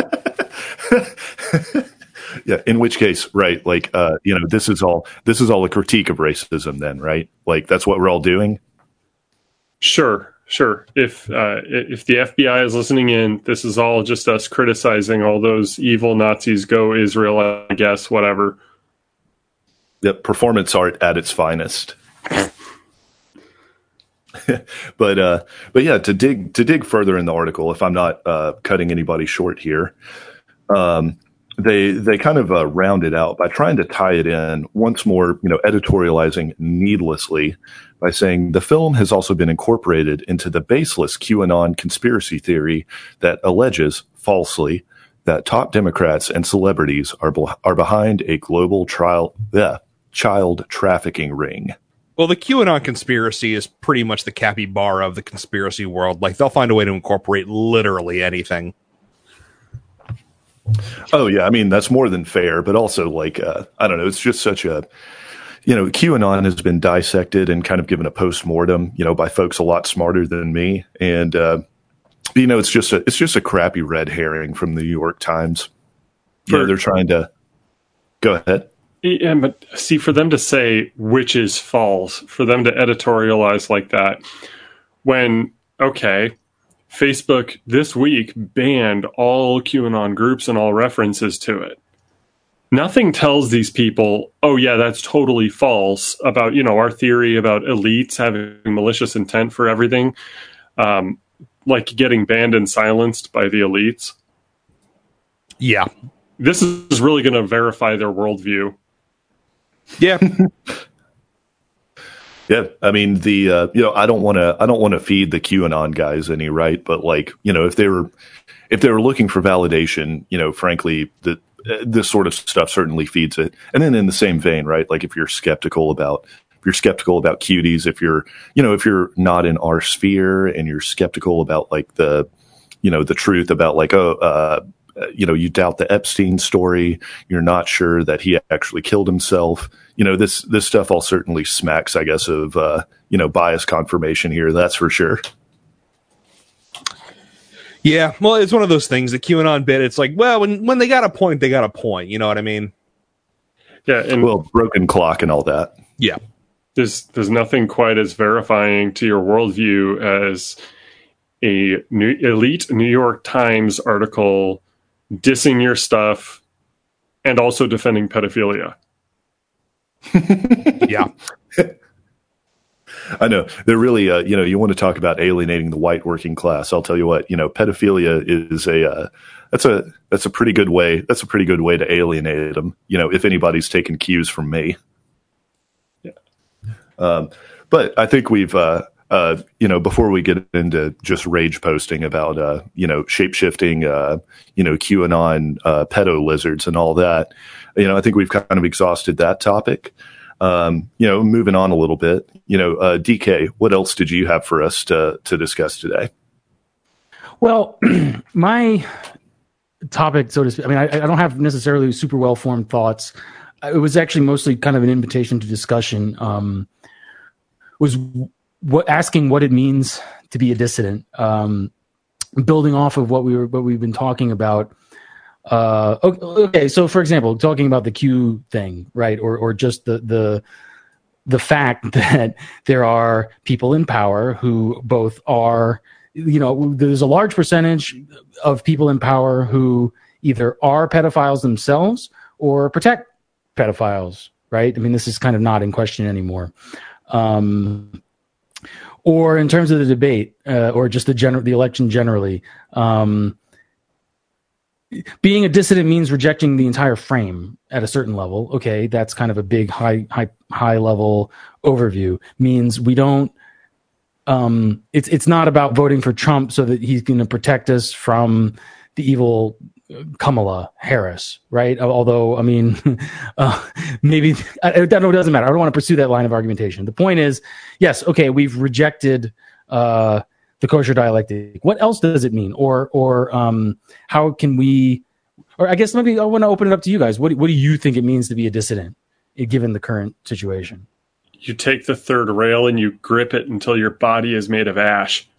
Yeah, in which case, right, like, this is all a critique of racism then, right? Like, that's what we're all doing?
Sure. If the FBI is listening in, this is all just us criticizing all those evil Nazis. Go Israel, I guess, whatever.
Yeah, performance art at its finest. But yeah, to dig further in the article, if I'm not cutting anybody short here, they kind of round it out by trying to tie it in once more, editorializing needlessly by saying the film has also been incorporated into the baseless QAnon conspiracy theory that alleges falsely that top Democrats and celebrities are behind a global child trafficking ring.
Well, the QAnon conspiracy is pretty much the capybara of the conspiracy world. Like, they'll find a way to incorporate literally anything.
Oh, yeah. I mean, that's more than fair, but also, like, I don't know. It's just such a, QAnon has been dissected and kind of given a post-mortem, by folks a lot smarter than me. And, it's just a crappy red herring from the New York Times. They're trying to go ahead.
Yeah, but see, for them to say which is false, for them to editorialize like that, when, okay, Facebook this week banned all QAnon groups and all references to it. Nothing tells these people, oh yeah, that's totally false about, our theory about elites having malicious intent for everything, like getting banned and silenced by the elites.
Yeah.
This is really going to verify their worldview.
Yeah.
Yeah, I mean I don't want to feed the QAnon guys any right, but like if they were looking for validation, frankly, this sort of stuff certainly feeds it. And then in the same vein, right, like if you're skeptical about Cuties, if you're not in our sphere and you're skeptical about like the truth about like you doubt the Epstein story. You're not sure that he actually killed himself. This stuff all certainly smacks, I guess, of, bias confirmation here. That's for sure.
Yeah, well, it's one of those things, the QAnon bit. It's like, well, when they got a point, they got a point. You know what I mean?
Yeah, and
broken clock and all that.
Yeah,
there's nothing quite as verifying to your worldview as a elite New York Times article dissing your stuff and also defending pedophilia.
Yeah.
I know they're really, you want to talk about alienating the white working class. I'll tell you what, pedophilia is that's a pretty good way. That's a pretty good way to alienate them. If anybody's taken cues from me. Yeah. But I think we've, before we get into just rage posting about, shape-shifting, QAnon, pedo lizards and all that, I think we've kind of exhausted that topic. Moving on a little bit, DK, what else did you have for us to discuss today?
Well, my topic, so to speak, I mean, I don't have necessarily super well-formed thoughts. It was actually mostly kind of an invitation to discussion, was asking what it means to be a dissident, building off of what we've been talking about. Okay, so for example, talking about the Q thing, right, or just the fact that there are people in power who both are, there's a large percentage of people in power who either are pedophiles themselves or protect pedophiles, right? I mean, this is kind of not in question anymore. Or in terms of the debate, or just the election generally, being a dissident means rejecting the entire frame at a certain level. Okay, that's kind of a big high level overview. Means we don't. It's not about voting for Trump so that he's going to protect us from the evil Kamala Harris, right? Although, I mean, maybe it doesn't matter. I don't want to pursue that line of argumentation. The point is, yes, okay, we've rejected the kosher dialectic. What else does it mean? Or how can we? Or I guess maybe I want to open it up to you guys. What do you think it means to be a dissident, given the current situation?
You take the third rail and you grip it until your body is made of ash.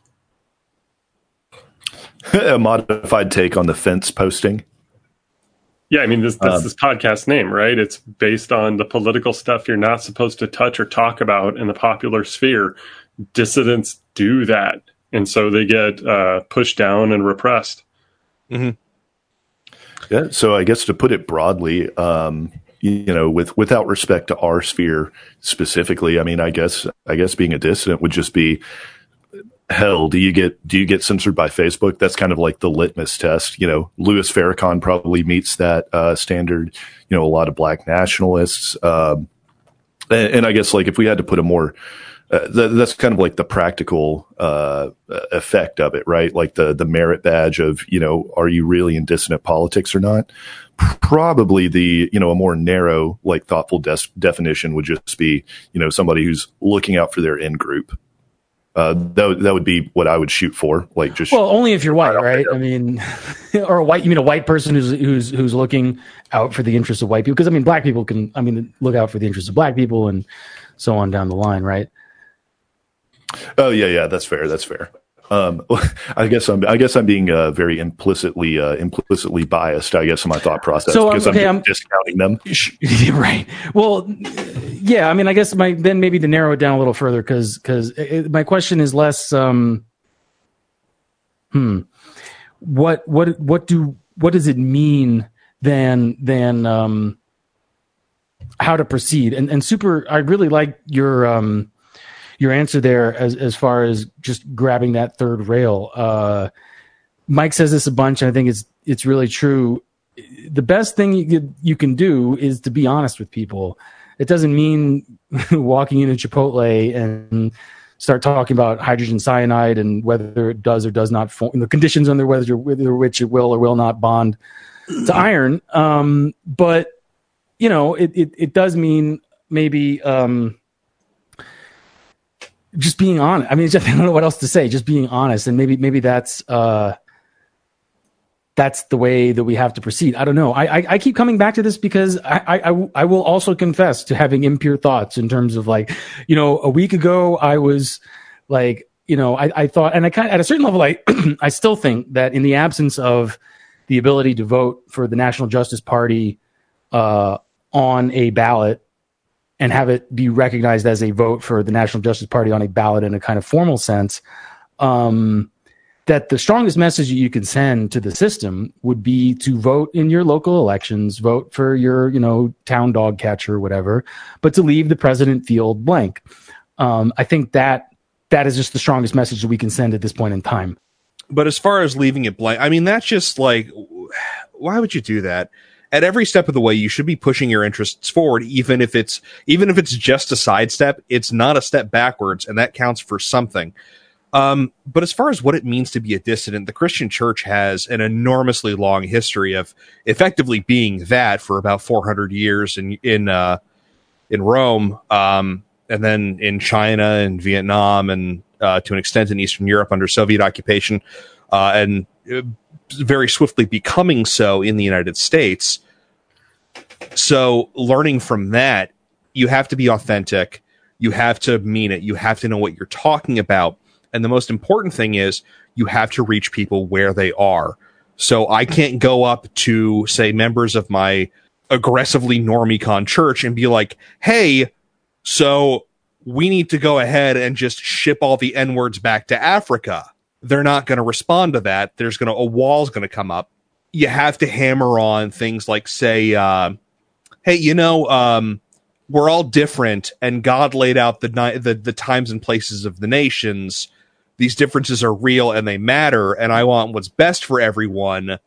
A modified take on the fence posting.
Yeah, I mean, that's this podcast name, right? It's based on the political stuff you're not supposed to touch or talk about in the popular sphere. Dissidents do that, and so they get pushed down and repressed.
Mm-hmm.
Yeah, so I guess to put it broadly, without respect to our sphere specifically, I mean, I guess being a dissident would just be, hell, do you get censored by Facebook? That's kind of like the litmus test. Louis Farrakhan probably meets that standard. A lot of black nationalists, and I guess like if we had to put a more that's kind of like the practical effect of it, right? Like the merit badge of, are you really in dissident politics or not? Probably a more narrow, like thoughtful definition would just be, somebody who's looking out for their in group. That would be what I would shoot for. Like just
only if you're white, right? I mean, or a white. You mean a white person who's looking out for the interests of white people? Because I mean, black people can. I mean, look out for the interests of black people and so on down the line, right?
Oh yeah, that's fair. I guess I'm being very implicitly biased, I guess, in my thought process, because I'm discounting them.
Right. Well, yeah. I mean, I guess then maybe to narrow it down a little further, because my question is less. What does it mean than how to proceed? And super. I really like your answer there as far as just grabbing that third rail. Mike says this a bunch, and I think it's really true. The best thing you can do is to be honest with people. It doesn't mean walking into Chipotle and start talking about hydrogen cyanide and whether it does or does not form, the conditions under whether which it will or will not bond to iron. But it does mean maybe just being honest. I mean, I don't know what else to say. Just being honest, and maybe that's kind that's the way that we have to proceed. I don't know. I keep coming back to this because I will also confess to having impure thoughts in terms of like, you know, a week ago I was like, you know, I thought, and I kind of, at a certain level, I still think that in the absence of the ability to vote for the National Justice Party on a ballot and have it be recognized as a vote for the National Justice Party on a ballot in a kind of formal sense, that the strongest message you can send to the system would be to vote in your local elections, vote for your, you know, town dog catcher or whatever, but to leave the president field blank. I think that is just the strongest message that we can send at this point in time.
But as far as leaving it blank, I mean, that's just like, why would you do that? At every step of the way, you should be pushing your interests forward, even if it's just a sidestep. It's not a step backwards, and that counts for something. But as far as what it means to be a dissident, the Christian church has an enormously long history of effectively being that for about 400 years in Rome, and then in China and Vietnam, and to an extent in Eastern Europe under Soviet occupation, and very swiftly becoming so in the United States. So learning from that, you have to be authentic. You have to mean it. You have to know what you're talking about. And the most important thing is you have to reach people where they are. So I can't go up to, say, members of my aggressively normicon church and be like, hey, so we need to go ahead and just ship all the N-words back to Africa. They're not going to respond to that. A wall's going to come up. You have to hammer on things like, say, hey, you know, we're all different, and God laid out the times and places of the nations. These differences are real and they matter, and I want what's best for everyone.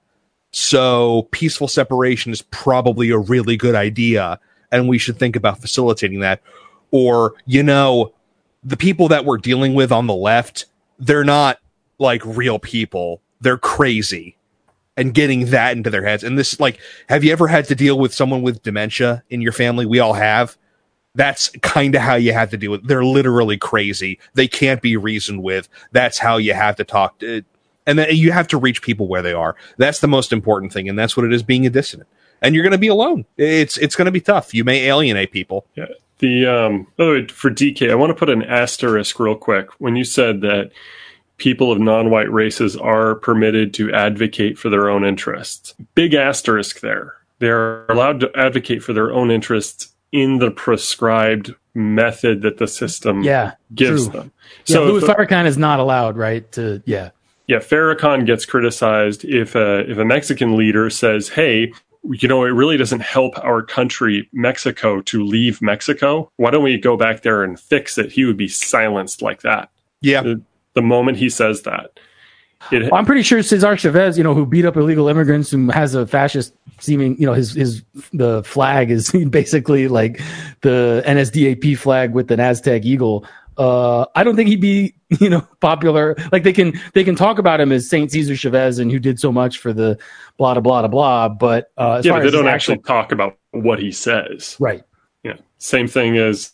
So peaceful separation is probably a really good idea, and we should think about facilitating that. Or, you know, the people that we're dealing with on the left, they're not like real people. They're crazy. And getting that into their heads. And this, like, have you ever had to deal with someone with dementia in your family? We all have. That's kind of how you have to deal with it. They're literally crazy. They can't be reasoned with. That's how you have to talk to, and then you have to reach people where they are. That's the most important thing, and that's what it is being a dissident. And you're going to be alone. It's going to be tough. You may alienate people.
Yeah. By the way, for DK, I want to put an asterisk real quick. When you said that people of non-white races are permitted to advocate for their own interests, big asterisk there. They're allowed to advocate for their own interests in the prescribed method that the system gives them.
Yeah, so Louis Farrakhan is not allowed, right? Yeah,
Farrakhan gets criticized if a Mexican leader says, hey, you know, it really doesn't help our country, Mexico, to leave Mexico. Why don't we go back there and fix it? He would be silenced like that.
Yeah.
The moment he says that.
Well, I'm pretty sure Cesar Chavez, you know, who beat up illegal immigrants, who has a fascist seeming, you know, the flag is basically like the NSDAP flag with an Aztec eagle. I don't think he'd be, you know, popular. Like they can talk about him as Saint Cesar Chavez and who did so much for the blah blah blah blah. But
but they don't actually talk about what he says.
Right.
Yeah. Same thing as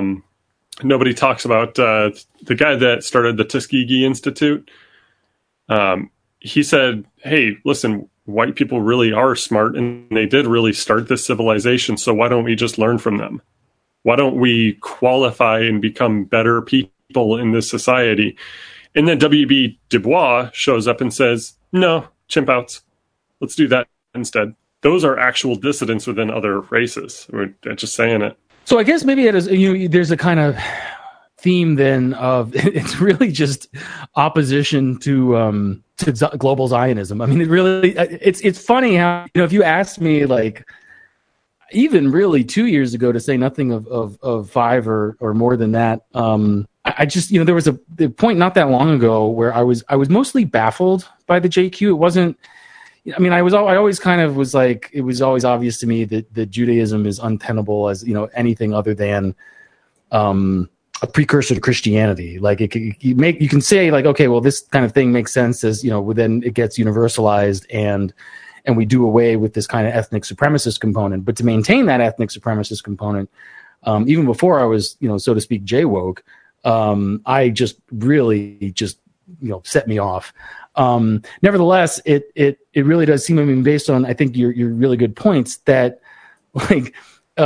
nobody talks about the guy that started the Tuskegee Institute. He said, hey, listen, white people really are smart and they did really start this civilization. So why don't we just learn from them? Why don't we qualify and become better people in this society? And then W.B. Du Bois shows up and says, no, chimp outs. Let's do that instead. Those are actual dissidents within other races. We're just saying it.
So I guess maybe it is, you know, there's a kind of theme then of it's really just opposition to global Zionism. I mean, it really it's funny how, you know, if you asked me like even really 2 years ago, to say nothing of 5 or more than that, I just, you know, there was a point not that long ago where I was mostly baffled by the JQ. It wasn't. I mean, I always kind of was like, it was always obvious to me that Judaism is untenable as, you know, anything other than a precursor to Christianity. Like you can say like, okay, well, this kind of thing makes sense as, you know, then it gets universalized and we do away with this kind of ethnic supremacist component. But to maintain that ethnic supremacist component, even before I was, you know, so to speak, J-woke, I just really just, you know, set me off. Nevertheless, it really does seem, I mean, based on, I think your really good points, that like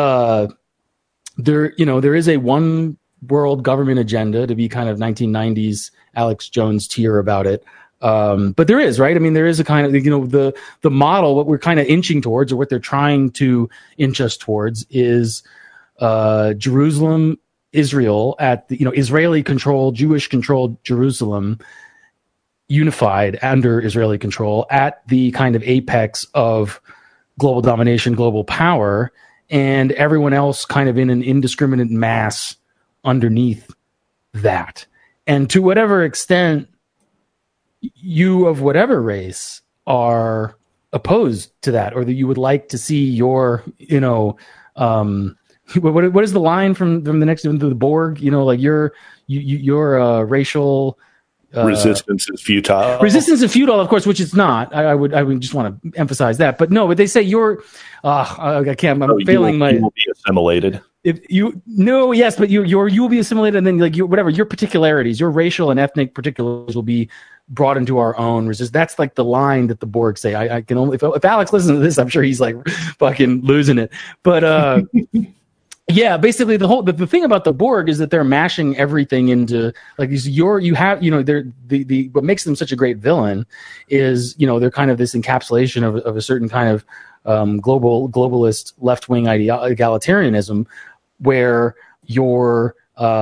there is a one world government agenda, to be kind of 1990s Alex Jones tier about it. But there is, right? I mean, there is a kind of, the model, what we're kind of inching towards, or what they're trying to inch us towards, is Jerusalem, Israel, at the, Israeli controlled, Jewish controlled Jerusalem, unified under Israeli control at the kind of apex of global domination, global power, and everyone else kind of in an indiscriminate mass underneath that. And to whatever extent you of whatever race are opposed to that, or that you would like to see your, what is the line from the next to the Borg? Like your racial
resistance is futile.
Resistance is futile, of course, which it's not. I would just want to emphasize that. But no, but they say you're. I can't. I'm failing my.
You will be assimilated.
But you will be assimilated, and then your particularities, your racial and ethnic particulars will be brought into our own resistance. That's like the line that the Borg say. I can only if Alex listens to this, I'm sure he's like fucking losing it. But yeah, basically the thing about the Borg is that they're mashing everything into like these. They're what makes them such a great villain is they're kind of this encapsulation of a certain kind of globalist left wing egalitarianism, where we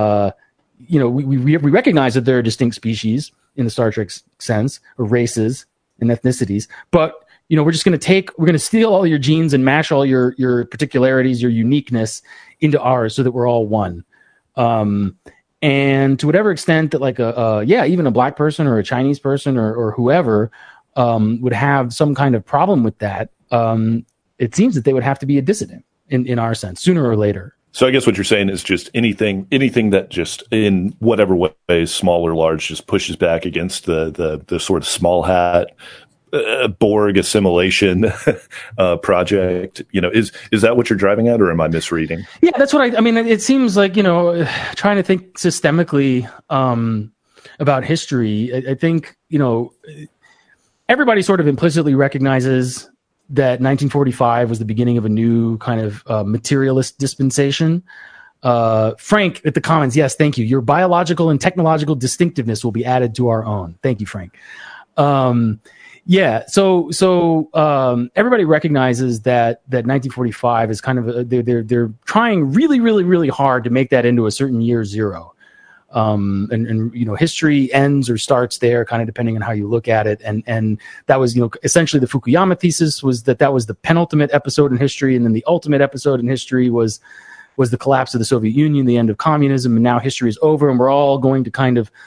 recognize that there are distinct species in the Star Trek sense, or races and ethnicities, but we're going to steal all your genes and mash all your particularities, your uniqueness into ours, so that we're all one. And to whatever extent that like even a black person or a Chinese person or whoever would have some kind of problem with that, it seems that they would have to be a dissident in our sense, sooner or later.
So I guess what you're saying is just anything that just in whatever way, small or large, just pushes back against the sort of small hat Borg assimilation project. Is that what you're driving at, or am I misreading?
Yeah, that's what I mean. It seems like trying to think systemically about history. I think everybody sort of implicitly recognizes that 1945 was the beginning of a new kind of materialist dispensation. Frank at the comments, yes, thank you. Your biological and technological distinctiveness will be added to our own. Thank you, Frank. Yeah, so everybody recognizes that 1945 is kind of they're trying really, really, really hard to make that into a certain year zero. And history ends or starts there, kind of depending on how you look at it. And that was, essentially the Fukuyama thesis was that was the penultimate episode in history. And then the ultimate episode in history was the collapse of the Soviet Union, the end of communism. And now history is over, and we're all going to kind of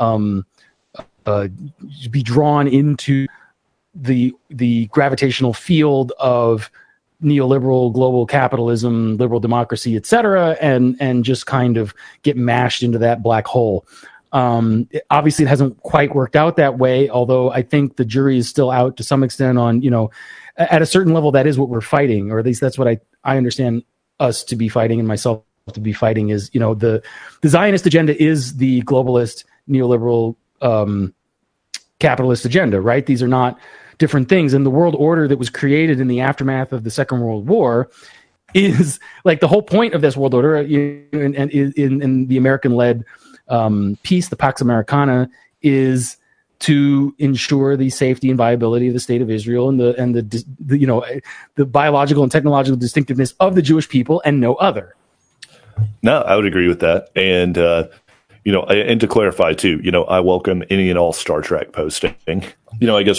be drawn into the gravitational field of neoliberal global capitalism, liberal democracy, etc., and just kind of get mashed into that black hole. Obviously, it hasn't quite worked out that way, although I think the jury is still out to some extent on, at a certain level, that is what we're fighting, or at least that's what I understand us to be fighting and myself to be fighting is, the Zionist agenda is the globalist, neoliberal, capitalist agenda, right? These are not different things. And the world order that was created in the aftermath of the Second World War is like the whole point of this world order, and in the American-led peace, the Pax Americana, is to ensure the safety and viability of the state of Israel and the biological and technological distinctiveness of the Jewish people and no other.
No, I would agree with that. And and to clarify too, I welcome any and all Star Trek posting. I guess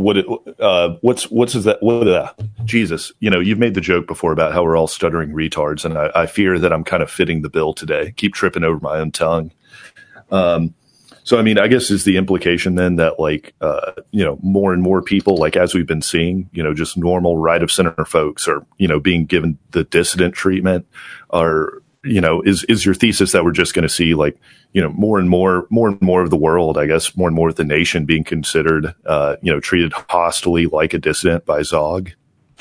Jesus, you've made the joke before about how we're all stuttering retards, and I fear that I'm kind of fitting the bill today. Keep tripping over my own tongue. So, I mean, I guess is the implication then that more and more people, like as we've been seeing, just normal right of center folks are, being given the dissident treatment, or, is your thesis that we're just going to see more and more of the world, I guess, more and more of the nation being considered, treated hostilely like a dissident by Zog?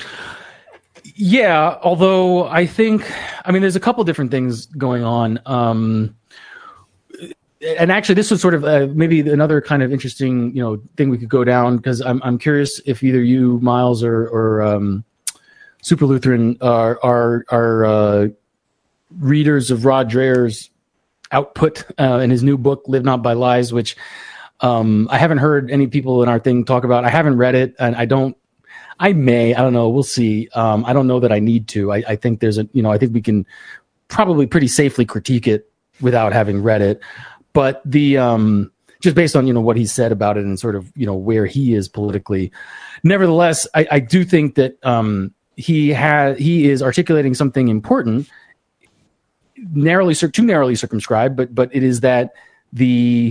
Yeah, although there's a couple different things going on. and actually, this was sort of maybe another kind of interesting, thing we could go down, because I'm curious if either you, Miles, or Super Lutheran are readers of Rod Dreher's output in his new book, Live Not by Lies, which I haven't heard any people in our thing talk about. I haven't read it, and I don't know. We'll see. I don't know that I need to. I think I think we can probably pretty safely critique it without having read it. But just based on, what he said about it and sort of, where he is politically, nevertheless, I do think that he is articulating something important, too narrowly circumscribed, but it is that there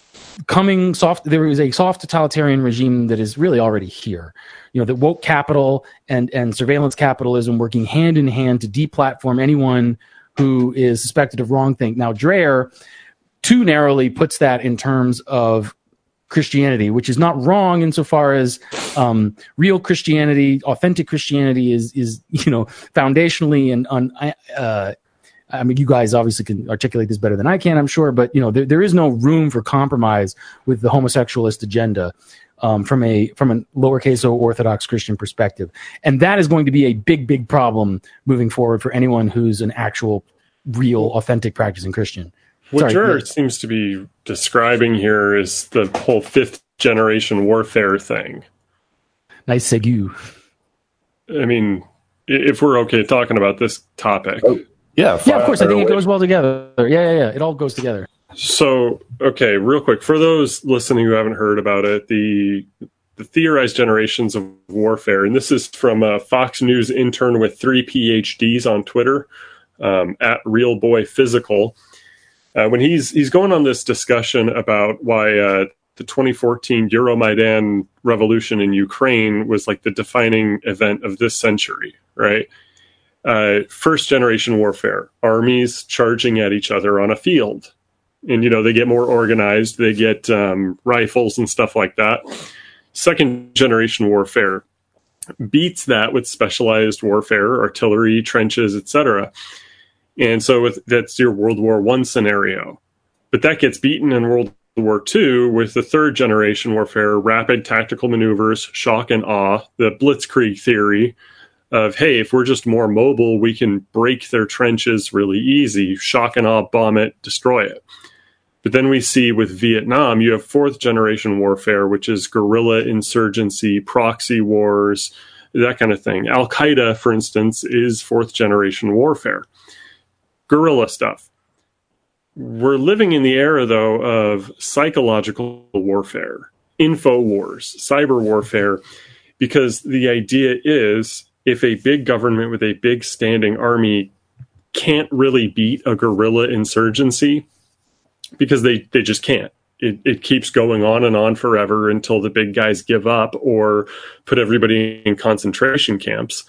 is a soft totalitarian regime that is really already here. The woke capital and surveillance capitalism working hand in hand to deplatform anyone who is suspected of wrongthink. Now, Dreher too narrowly puts that in terms of Christianity, which is not wrong insofar as real Christianity, authentic Christianity is foundationally and I mean, you guys obviously can articulate this better than I can, I'm sure, but there is no room for compromise with the homosexualist agenda from a lowercase o Orthodox Christian perspective, and that is going to be a big problem moving forward for anyone who's an actual, real, authentic practicing Christian.
What Dreher seems to be describing here is the whole fifth generation warfare thing.
Nice segue.
I mean, if we're okay talking about this topic.
Yeah, of course. I think it goes well together. Yeah. It all goes together.
So, okay, real quick, for those listening who haven't heard about it, the theorized generations of warfare, and this is from a Fox News intern with 3 PhDs on Twitter, at RealBoyPhysical. When he's going on this discussion about why the 2014 Euromaidan revolution in Ukraine was like the defining event of this century, right? First generation warfare, armies charging at each other on a field. And, they get more organized. They get rifles and stuff like that. Second generation warfare beats that with specialized warfare, artillery, trenches, etc. And so that's your World War I scenario. But that gets beaten in World War II with the third generation warfare, rapid tactical maneuvers, shock and awe, the Blitzkrieg theory of, hey, if we're just more mobile, we can break their trenches really easy, shock and awe, bomb it, destroy it. But then we see with Vietnam, you have fourth generation warfare, which is guerrilla insurgency, proxy wars, that kind of thing. Al-Qaeda, for instance, is fourth generation warfare. Guerrilla stuff. We're living in the era, though, of psychological warfare, info wars, cyber warfare, because the idea is if a big government with a big standing army can't really beat a guerrilla insurgency, because they just can't. It keeps going on and on forever until the big guys give up or put everybody in concentration camps.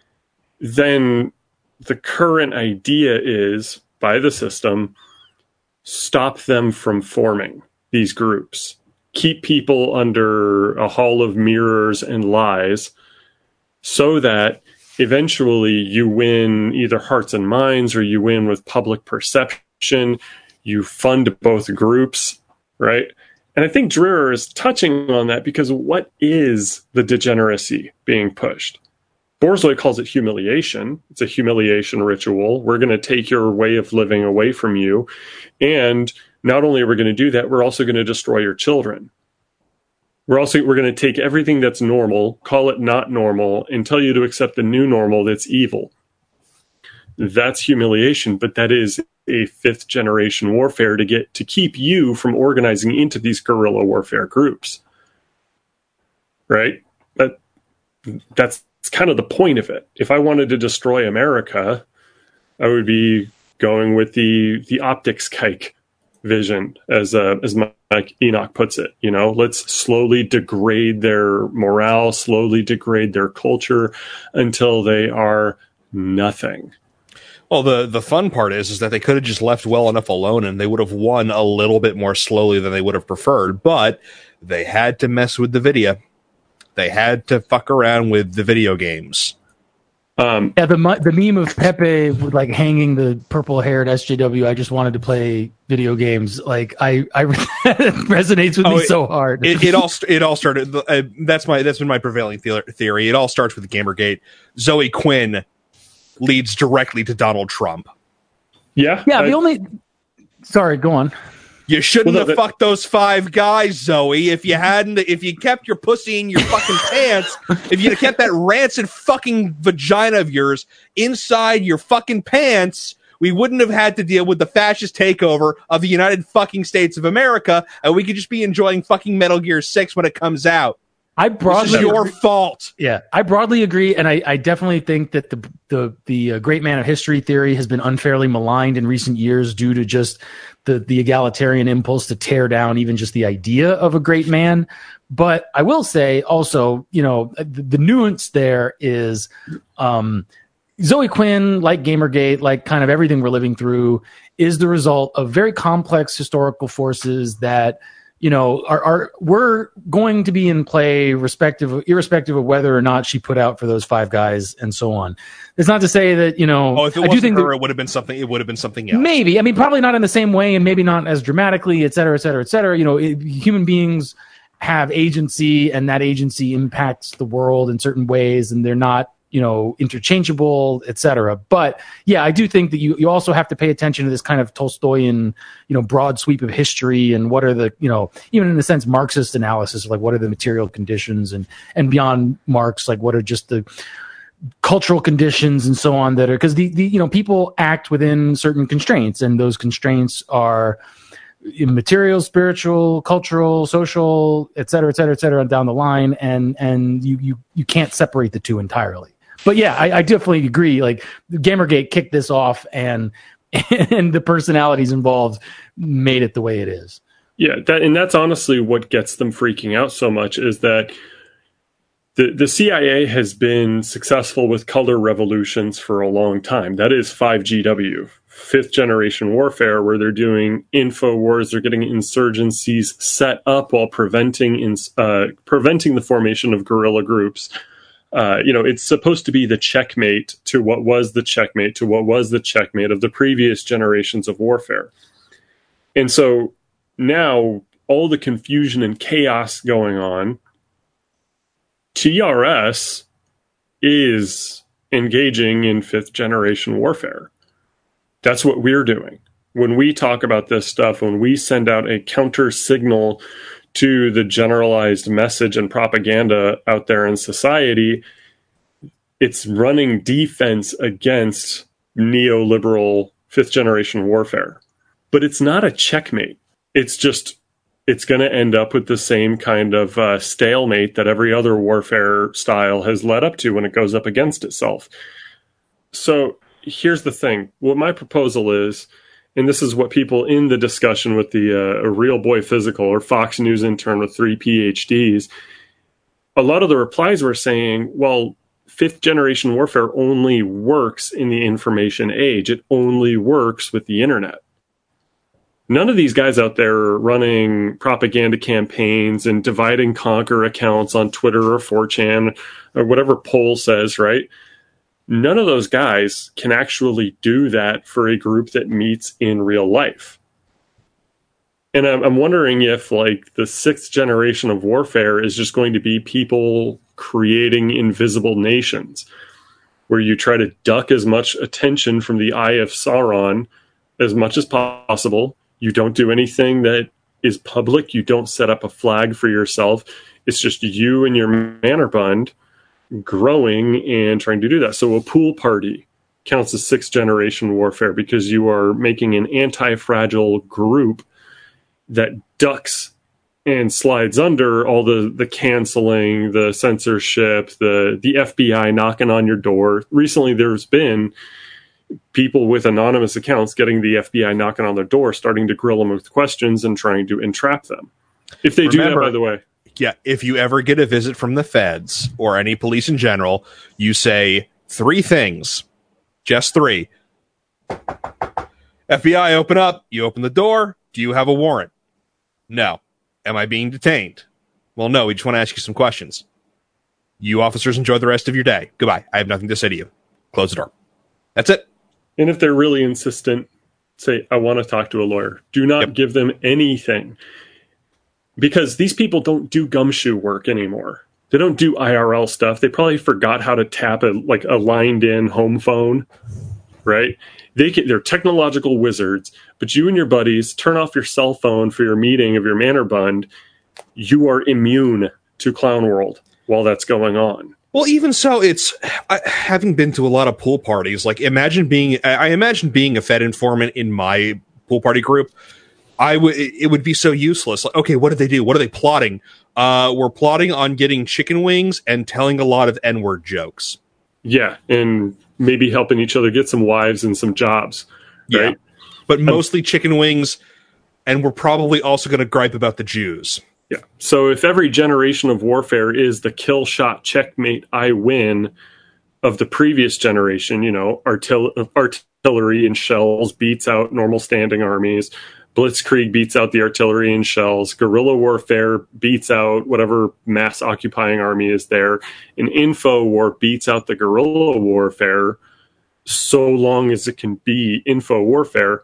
Then the current idea is, by the system, stop them from forming these groups. Keep people under a hall of mirrors and lies so that eventually you win either hearts and minds or you win with public perception. You fund both groups, right? And I think Dreher is touching on that because what is the degeneracy being pushed? Borzoi calls it humiliation. It's a humiliation ritual. We're going to take your way of living away from you. And not only are we going to do that, we're also going to destroy your children. We're going to take everything that's normal, call it not normal, and tell you to accept the new normal that's evil. That's humiliation, but that is a fifth generation warfare to keep you from organizing into these guerrilla warfare groups. Right? That's kind of the point of it. If I wanted to destroy America, I would be going with the optics kike vision, as Mike Enoch puts it. Let's slowly degrade their morale, slowly degrade their culture until they are nothing.
Well, the fun part is that they could have just left well enough alone and they would have won a little bit more slowly than they would have preferred, but they had to mess with the video. They had to fuck around with the video games.
Yeah, the meme of Pepe with like hanging the purple haired SJW. I just wanted to play video games. Like I resonates with me so hard.
It all started. That's been my prevailing theory. It all starts with Gamergate. Zoe Quinn leads directly to Donald Trump.
Yeah.
Sorry, go on.
You shouldn't have fucked those 5 guys, Zoe. If you kept your pussy in your fucking pants, if you'd have kept that rancid fucking vagina of yours inside your fucking pants, we wouldn't have had to deal with the fascist takeover of the United fucking States of America, and we could just be enjoying fucking Metal Gear 6 when it comes out. This is your fault.
Yeah, I broadly agree, and I definitely think that the great man of history theory has been unfairly maligned in recent years due to just the egalitarian impulse to tear down even just the idea of a great man. But I will say also, the nuance there is Zoe Quinn, like Gamergate, like kind of everything we're living through, is the result of very complex historical forces that we're going to be in play irrespective of whether or not she put out for those 5 guys and so on. It's not to say that,
if it wasn't her, it would have been something else.
Maybe. I mean, probably not in the same way and maybe not as dramatically, et cetera, et cetera, et cetera. Human beings have agency and that agency impacts the world in certain ways and they're not, interchangeable, et cetera. But yeah, I do think that you also have to pay attention to this kind of Tolstoyan, broad sweep of history and what are the, even in a sense, Marxist analysis of like what are the material conditions and beyond Marx, like what are just the cultural conditions and so on that are, because the people act within certain constraints and those constraints are material, spiritual, cultural, social, et cetera, down the line. And you can't separate the two entirely. But yeah, I definitely agree. Like Gamergate kicked this off and the personalities involved made it the way it is.
Yeah. That's honestly what gets them freaking out so much is that the CIA has been successful with color revolutions for a long time. That is 5GW, 5th generation warfare, where they're doing info wars. They're getting insurgencies set up while preventing the formation of guerrilla groups. It's supposed to be the checkmate to what was the checkmate of the previous generations of warfare. And so now all the confusion and chaos going on, TRS is engaging in 5th generation warfare. That's what we're doing. When we talk about this stuff, when we send out a counter signal to the generalized message and propaganda out there in society, it's running defense against neoliberal 5th generation warfare. But it's not a checkmate. It's going to end up with the same kind of stalemate that every other warfare style has led up to when it goes up against itself. So here's the thing. What my proposal is, and this is what people in the discussion with the Real Boy Physical or Fox News intern with 3 PhDs, a lot of the replies were saying, well, 5th generation warfare only works in the information age. It only works with the internet. None of these guys out there are running propaganda campaigns and divide and conquer accounts on Twitter or 4chan or whatever poll says, right? None of those guys can actually do that for a group that meets in real life. And I'm wondering if, like, the 6th generation of warfare is just going to be people creating invisible nations, where you try to duck as much attention from the eye of Sauron as much as possible. You don't do anything that is public. You don't set up a flag for yourself. It's just you and your Mannerbund growing and trying to do that. So a pool party counts as 6th generation warfare because you are making an anti-fragile group that ducks and slides under all the canceling, the censorship, the FBI knocking on your door. Recently, there's been people with anonymous accounts getting the FBI knocking on their door, starting to grill them with questions and trying to entrap them. If they do that, by the way.
Yeah, if you ever get a visit from the feds or any police in general, you say 3 things. Just 3. FBI, open up. You open the door. Do you have a warrant? No. Am I being detained? Well, no, we just want to ask you some questions. You officers enjoy the rest of your day. Goodbye. I have nothing to say to you. close the door. That's it.
And if they're really insistent, say, I want to talk to a lawyer. Do not give them anything. Because these people don't do gumshoe work anymore. They don't do IRL stuff. They probably forgot how to tap a lined-in home phone, right? They're technological wizards, but you and your buddies turn off your cell phone for your meeting of your manor bund. You are immune to Clown World while that's going on.
Well, even so, having been to a lot of pool parties, like I imagine being a Fed informant in my pool party group. It would be so useless. Like, okay, what did they do? What are they plotting? We're plotting on getting chicken wings and telling a lot of N-word jokes.
Yeah, and maybe helping each other get some wives and some jobs, right?
Yeah, but mostly chicken wings, and we're probably also going to gripe about the Jews.
Yeah. So if every generation of warfare is the kill shot checkmate I win of the previous generation, artillery and shells beats out normal standing armies, blitzkrieg beats out the artillery and shells, guerrilla warfare beats out whatever mass occupying army is there, and info war beats out the guerrilla warfare, so long as it can be info warfare,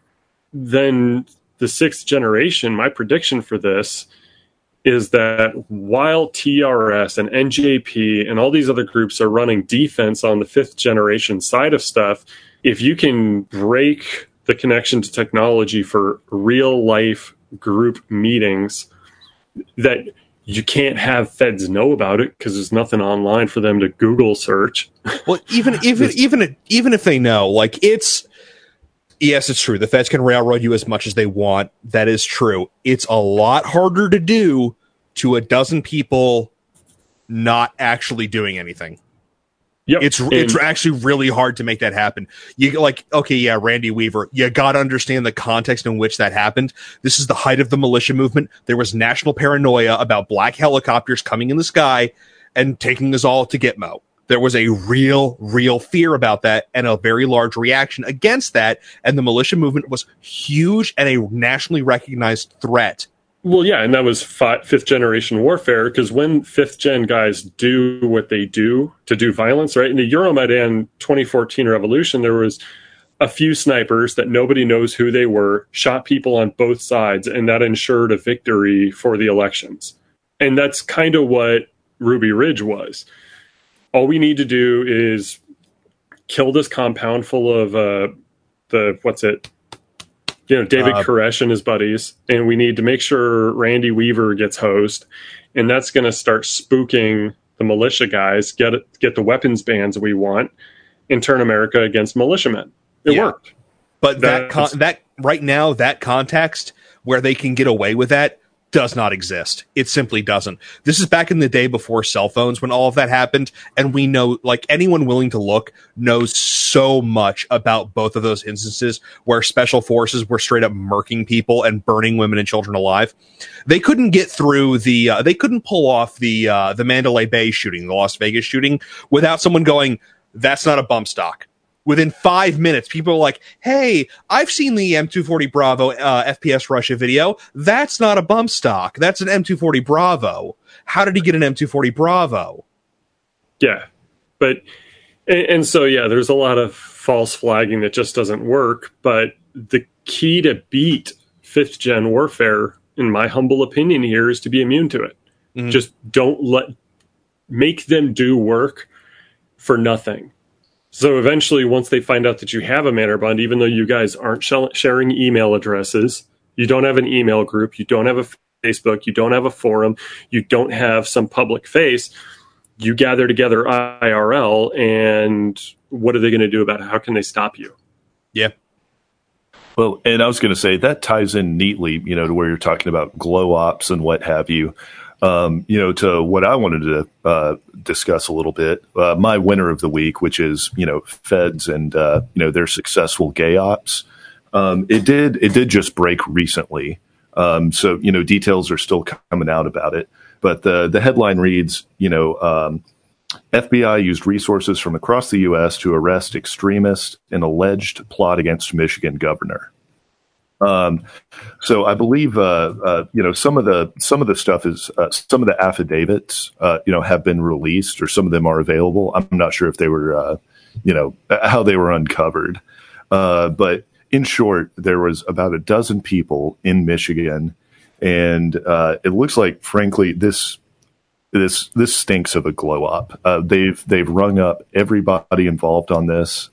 then the sixth generation, my prediction for this is that while TRS and NJP and all these other groups are running defense on the fifth generation side of stuff, if you can break the connection to technology for real life group meetings that you can't have feds know about it because there's nothing online for them to Google search.
Well, even if they know, like yes, it's true. The feds can railroad you as much as they want. That is true. It's a lot harder to do to a dozen people not actually doing anything.
Yep.
It's actually really hard to make that happen. Randy Weaver, you got to understand the context in which that happened. This is the height of the militia movement. There was national paranoia about black helicopters coming in the sky and taking us all to Gitmo. There was a real fear about that and a very large reaction against that. And the militia movement was huge and a nationally recognized threat.
Well, yeah, and that was fifth generation warfare, because when fifth gen guys do what they do to do violence, right? In the Euromaidan 2014 revolution, there was a few snipers that nobody knows who they were, shot people on both sides, and that ensured a victory for the elections. And that's kind of what Ruby Ridge was. All we need to do is kill this compound full of David Koresh and his buddies, and we need to make sure Randy Weaver gets hosed, and that's going to start spooking the militia guys, get the weapons bans we want, and turn America against militiamen. It worked.
But that right now, that context where they can get away with that does not exist. It simply doesn't. This is back in the day before cell phones when all of that happened, and we know, like, anyone willing to look knows so much about both of those instances where special forces were straight up murking people and burning women and children alive. They couldn't get through they couldn't pull off the Mandalay Bay shooting, the Las Vegas shooting, without someone going, "That's not a bump stock." Within 5 minutes, people are like, "Hey, I've seen the M240 Bravo FPS Russia video. That's not a bump stock. That's an M240 Bravo. How did he get an M240 Bravo?"
Yeah, there's a lot of false flagging that just doesn't work. But the key to beat fifth gen warfare, in my humble opinion here, is to be immune to it. Mm-hmm. Just make them do work for nothing. So eventually, once they find out that you have a manor bund, even though you guys aren't sharing email addresses, you don't have an email group, you don't have a Facebook, you don't have a forum, you don't have some public face, you gather together IRL, and what are they going to do about it? How can they stop you?
Yeah.
Well, and I was going to say that ties in neatly, to where you're talking about glow ops and what have you. To what I wanted to discuss a little bit, my winner of the week, which is, feds and, their successful gay ops. It did just break recently. So, details are still coming out about it. But the headline reads, FBI used resources from across the U.S. to arrest extremists in alleged plot against Michigan governor. So I believe, some of the stuff is, some of the affidavits, have been released, or some of them are available. I'm not sure if they were, how they were uncovered. But in short, there was about a dozen people in Michigan, and it looks like, frankly, this stinks of a glow up. They've rung up everybody involved on this.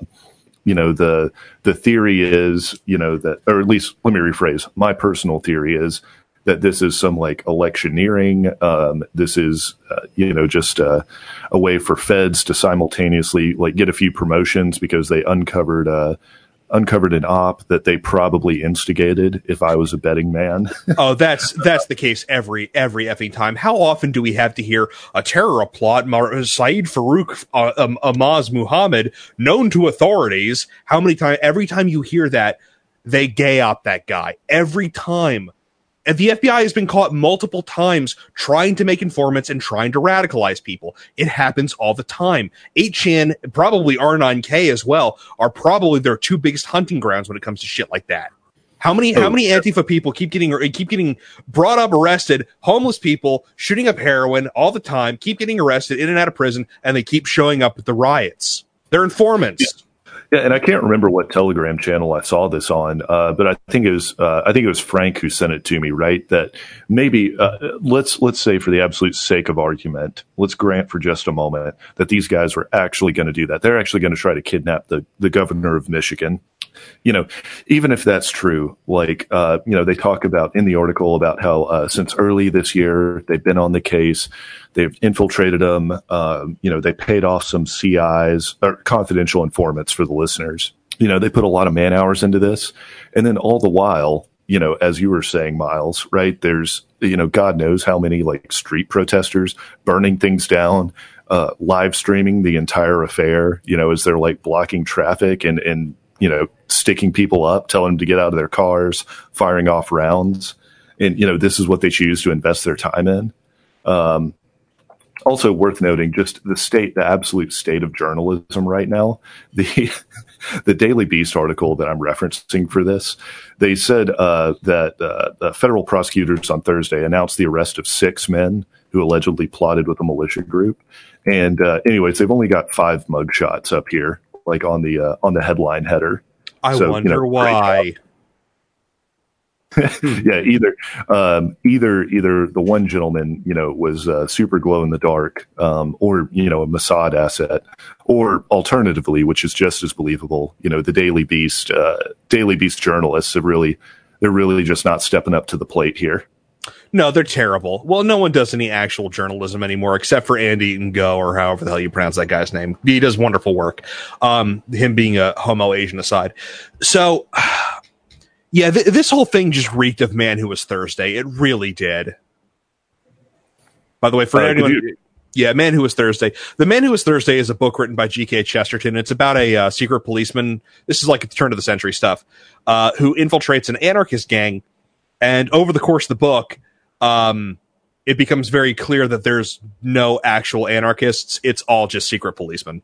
The theory is, that, or at least let me rephrase. My personal theory is that this is some like electioneering. This is, just a way for feds to simultaneously like get a few promotions because they uncovered an op that they probably instigated. If I was a betting man.
Oh, that's the case every effing time. How often do we have to hear a terror plot? Saeed Farouk Amaz Muhammad, known to authorities. How many times? Every time you hear that, they gay up that guy. Every time. And the FBI has been caught multiple times trying to make informants and trying to radicalize people. It happens all the time. 8chan, probably R9K as well, are probably their two biggest hunting grounds when it comes to shit like that. How many Antifa people keep getting brought up, arrested, homeless people shooting up heroin all the time, keep getting arrested in and out of prison, and they keep showing up at the riots. They're informants.
Yeah, and I can't remember what Telegram channel I saw this on, but I think it was Frank who sent it to me. Right, that maybe let's say for the absolute sake of argument, let's grant for just a moment that these guys were actually going to do that. They're actually going to try to kidnap the governor of Michigan. Even if that's true, like they talk about in the article about how since early this year they've been on the case. They've infiltrated them. They paid off some CIs or confidential informants for the listeners. They put a lot of man hours into this. And then all the while, as you were saying, Miles, right? There's, God knows how many like street protesters burning things down, live streaming the entire affair, as they're like blocking traffic and sticking people up, telling them to get out of their cars, firing off rounds. And, this is what they choose to invest their time in. Also worth noting, just the absolute state of journalism right now. The Daily Beast article that I'm referencing for this, they said that federal prosecutors on Thursday announced the arrest of 6 men who allegedly plotted with a militia group. And anyways, they've only got 5 mugshots up here, like on the headline header.
I wonder why.
Yeah, either the one gentleman, was super glow in the dark, or a Mossad asset, or alternatively, which is just as believable, the Daily Beast journalists they're really just not stepping up to the plate here.
No, they're terrible. Well, no one does any actual journalism anymore, except for Andy Ngo, or however the hell you pronounce that guy's name. He does wonderful work. Him being a homo Asian aside. So, yeah, this whole thing just reeked of Man Who Was Thursday. It really did. By the way, for anyone... Yeah, Man Who Was Thursday. The Man Who Was Thursday is a book written by G.K. Chesterton. It's about a secret policeman. This is like the turn of the century stuff, who infiltrates an anarchist gang. And over the course of the book, it becomes very clear that there's no actual anarchists. It's all just secret policemen.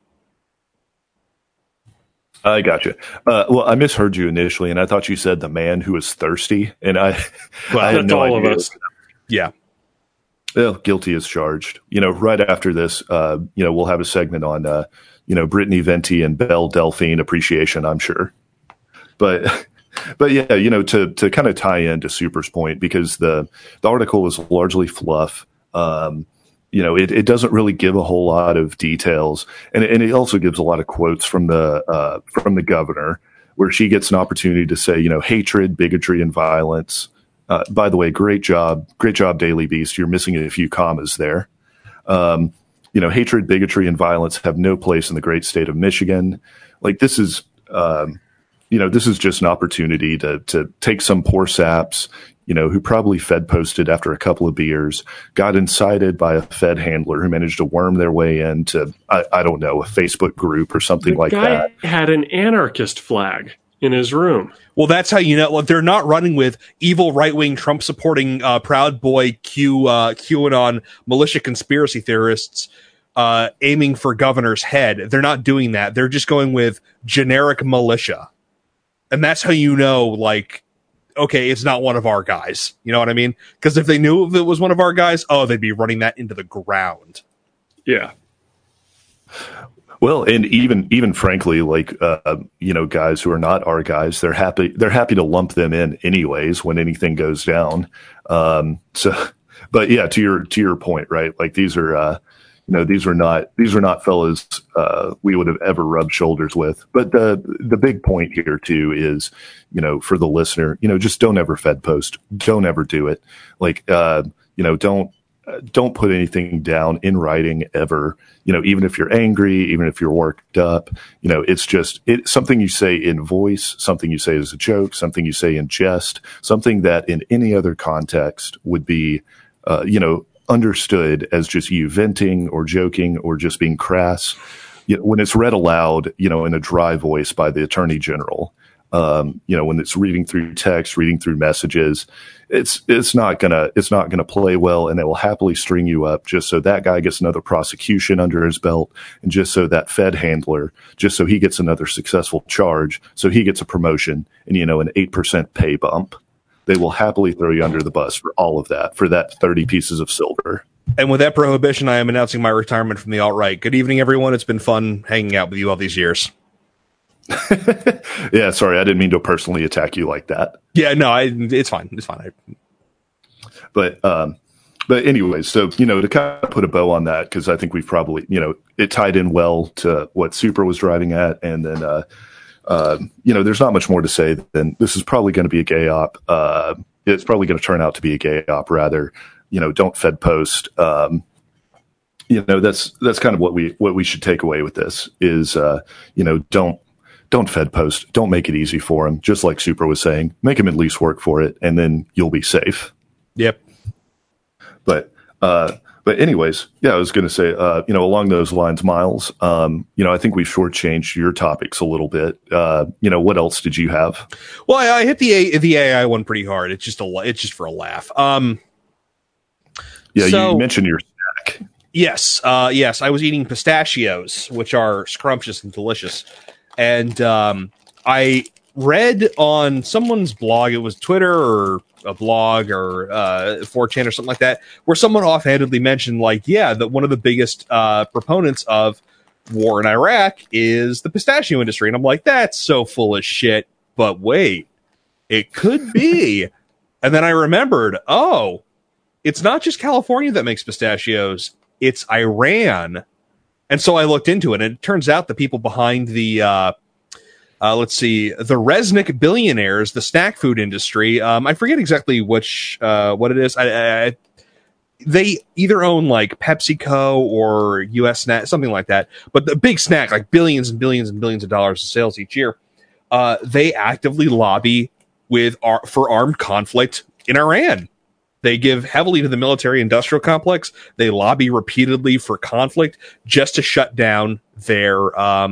I gotcha. Well, I misheard you initially, and I thought you said the man who was thirsty, and I had no
all
idea.
of us.
Yeah.
Well, guilty as charged. Right after this, we'll have a segment on, Brittany Venti and Belle Delphine appreciation, I'm sure. But yeah, to kind of tie into Super's point, because the article is largely fluff. It doesn't really give a whole lot of details, and it also gives a lot of quotes from the governor, where she gets an opportunity to say, hatred, bigotry, and violence. By the way, great job, Daily Beast. You're missing a few commas there. Hatred, bigotry, and violence have no place in the great state of Michigan. Like this is just an opportunity to take some poor saps, who probably Fed posted after a couple of beers, got incited by a Fed handler who managed to worm their way into, I don't know, a Facebook group or something like that.
The guy had an anarchist flag in his room.
Well, that's how they're not running with evil right-wing Trump-supporting Proud Boy QAnon militia conspiracy theorists aiming for governor's head. They're not doing that. They're just going with generic militia. And that's how okay, it's not one of our guys. You know what I mean? Because if they knew if it was one of our guys, they'd be running that into the ground.
Yeah.
Well, and even frankly, like guys who are not our guys, they're happy to lump them in anyways when anything goes down. But yeah, to your point, right? Like these are not fellas we would have ever rubbed shoulders with. But the big point here too is, for the listener, just don't ever Fed post, don't ever do it. Like don't put anything down in writing ever, even if you're angry, even if you're worked up, it's something you say in voice, something you say as a joke, something you say in jest, something that in any other context would be, understood as just you venting or joking or just being crass. When it's read aloud, in a dry voice by the Attorney General, when it's reading through text, reading through messages, it's not gonna play well, and they will happily string you up just so that guy gets another prosecution under his belt, and just so that Fed handler, just so he gets another successful charge, so he gets a promotion and an 8% pay bump. They will happily throw you under the bus for all of that, for that 30 pieces of silver.
And with that prohibition, I am announcing my retirement from the alt-right. Good evening, everyone. It's been fun hanging out with you all these years.
Yeah, sorry, I didn't mean to personally attack you like that.
Yeah, no, it's fine. It's fine.
But anyways, so, to kind of put a bow on that, because I think we've probably, it tied in well to what Super was driving at. And then, there's not much more to say than this is probably going to be a gay op. It's probably going to turn out to be a gay op, rather. Don't Fed post. That's kind of what we should take away with this is, don't Fed post. Don't make it easy for him. Just like Super was saying, make him at least work for it, and then you'll be safe.
Yep.
But anyways, yeah, I was going to say, along those lines, Miles, I think we've shortchanged your topics a little bit. What else did you have?
Well, I hit the AI one pretty hard. It's just for a laugh.
Yeah, so, you mentioned your snack.
Yes. I was eating pistachios, which are scrumptious and delicious. And I read on someone's blog, it was Twitter or a blog or 4chan or something like that, where someone offhandedly mentioned, that one of the biggest proponents of war in Iraq is the pistachio industry. And I'm like, that's so full of shit. But wait, it could be. And then I remembered, it's not just California that makes pistachios, it's Iran. And so I looked into it, and it turns out the people behind the, the Resnick billionaires, the snack food industry, I forget exactly what it is. They either own like PepsiCo or US Snack, something like that. But the big snack, like billions and billions and billions of dollars in sales each year, they actively lobby for armed conflict in Iran. They give heavily to the military-industrial complex. They lobby repeatedly for conflict just to shut down their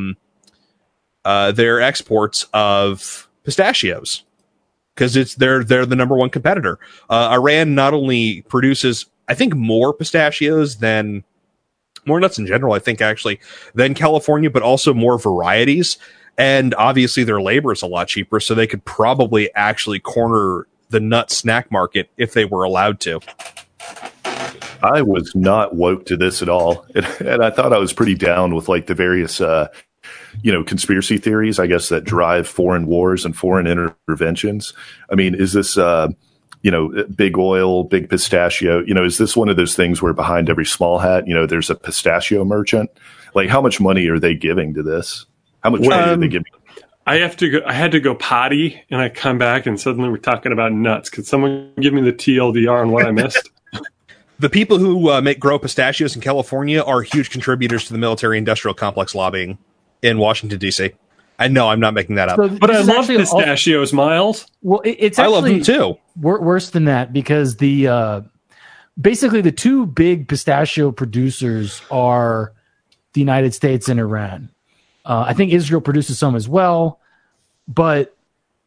exports of pistachios, because they're the number one competitor. Iran not only produces, I think, more pistachios than more nuts in general, I think actually, than California, but also more varieties. And obviously their labor is a lot cheaper, so they could probably actually corner the nut snack market if they were allowed to.
I was not woke to this at all. And I thought I was pretty down with like the various, conspiracy theories, I guess, that drive foreign wars and foreign interventions. I mean, is this, big oil, big pistachio, is this one of those things where behind every small hat, there's a pistachio merchant? Like, how much money are they giving to this? How much money are they giving?
I had to go potty, and I come back, and suddenly we're talking about nuts. Could someone give me the TLDR on what I missed?
The people who grow pistachios in California are huge contributors to the military-industrial complex lobbying in Washington, D.C. I know I'm not making that up.
So but I love pistachios, Miles.
Well, it's actually
I love them too.
Worse than that, because basically the two big pistachio producers are the United States and Iran. I think Israel produces some as well, but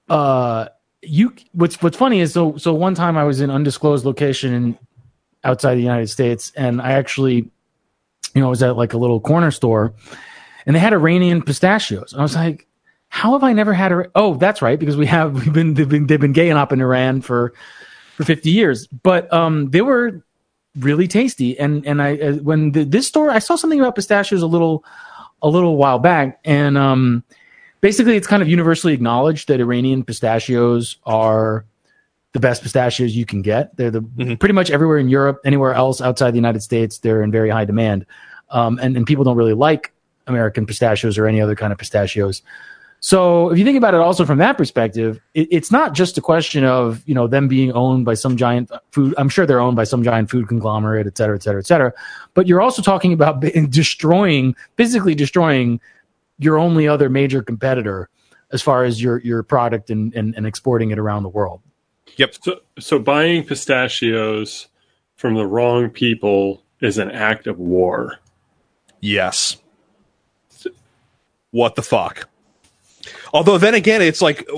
what's funny is so one time I was in undisclosed location outside the United States, and I actually, was at like a little corner store, and they had Iranian pistachios. And I was like, how have I never had oh, that's right, because they've been gaying up in Iran for 50 years, but they were really tasty. And I when this store, I saw something about pistachios a little a little while back, and basically it's kind of universally acknowledged that Iranian pistachios are the best pistachios you can get. They're pretty much everywhere in Europe, anywhere else outside the United States, they're in very high demand. And people don't really like American pistachios or any other kind of pistachios. So if you think about it also from that perspective, it's not just a question of, them being owned by some giant food. I'm sure they're owned by some giant food conglomerate, et cetera, et cetera, et cetera. But you're also talking about physically destroying your only other major competitor as far as your product and exporting it around the world.
Yep.
So buying pistachios from the wrong people is an act of war.
Yes. What the fuck? Although then again, it's like,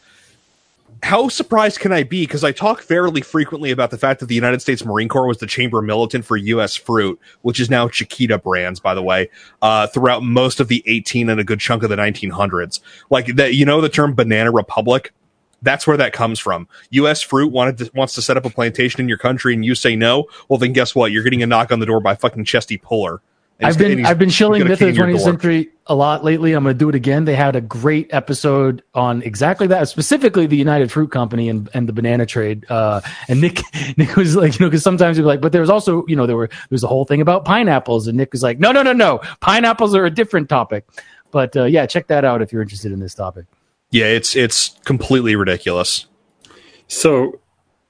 how surprised can I be? Because I talk fairly frequently about the fact that the United States Marine Corps was the chamber militant for U.S. Fruit, which is now Chiquita Brands, by the way, throughout most of the 18 and a good chunk of the 1900s. Like that, the term Banana Republic? That's where that comes from. U.S. Fruit wants to set up a plantation in your country, and you say no. Well, then guess what? You're getting a knock on the door by fucking Chesty Puller.
I've been shilling Myth of the 20th Century a lot lately. I'm going to do it again. They had a great episode on exactly that, specifically the United Fruit Company and the banana trade. And Nick was like, because sometimes he'd be like, but there was also, there's a whole thing about pineapples, and Nick was like, no, pineapples are a different topic. But yeah, check that out if you're interested in this topic.
Yeah, it's completely ridiculous.
So,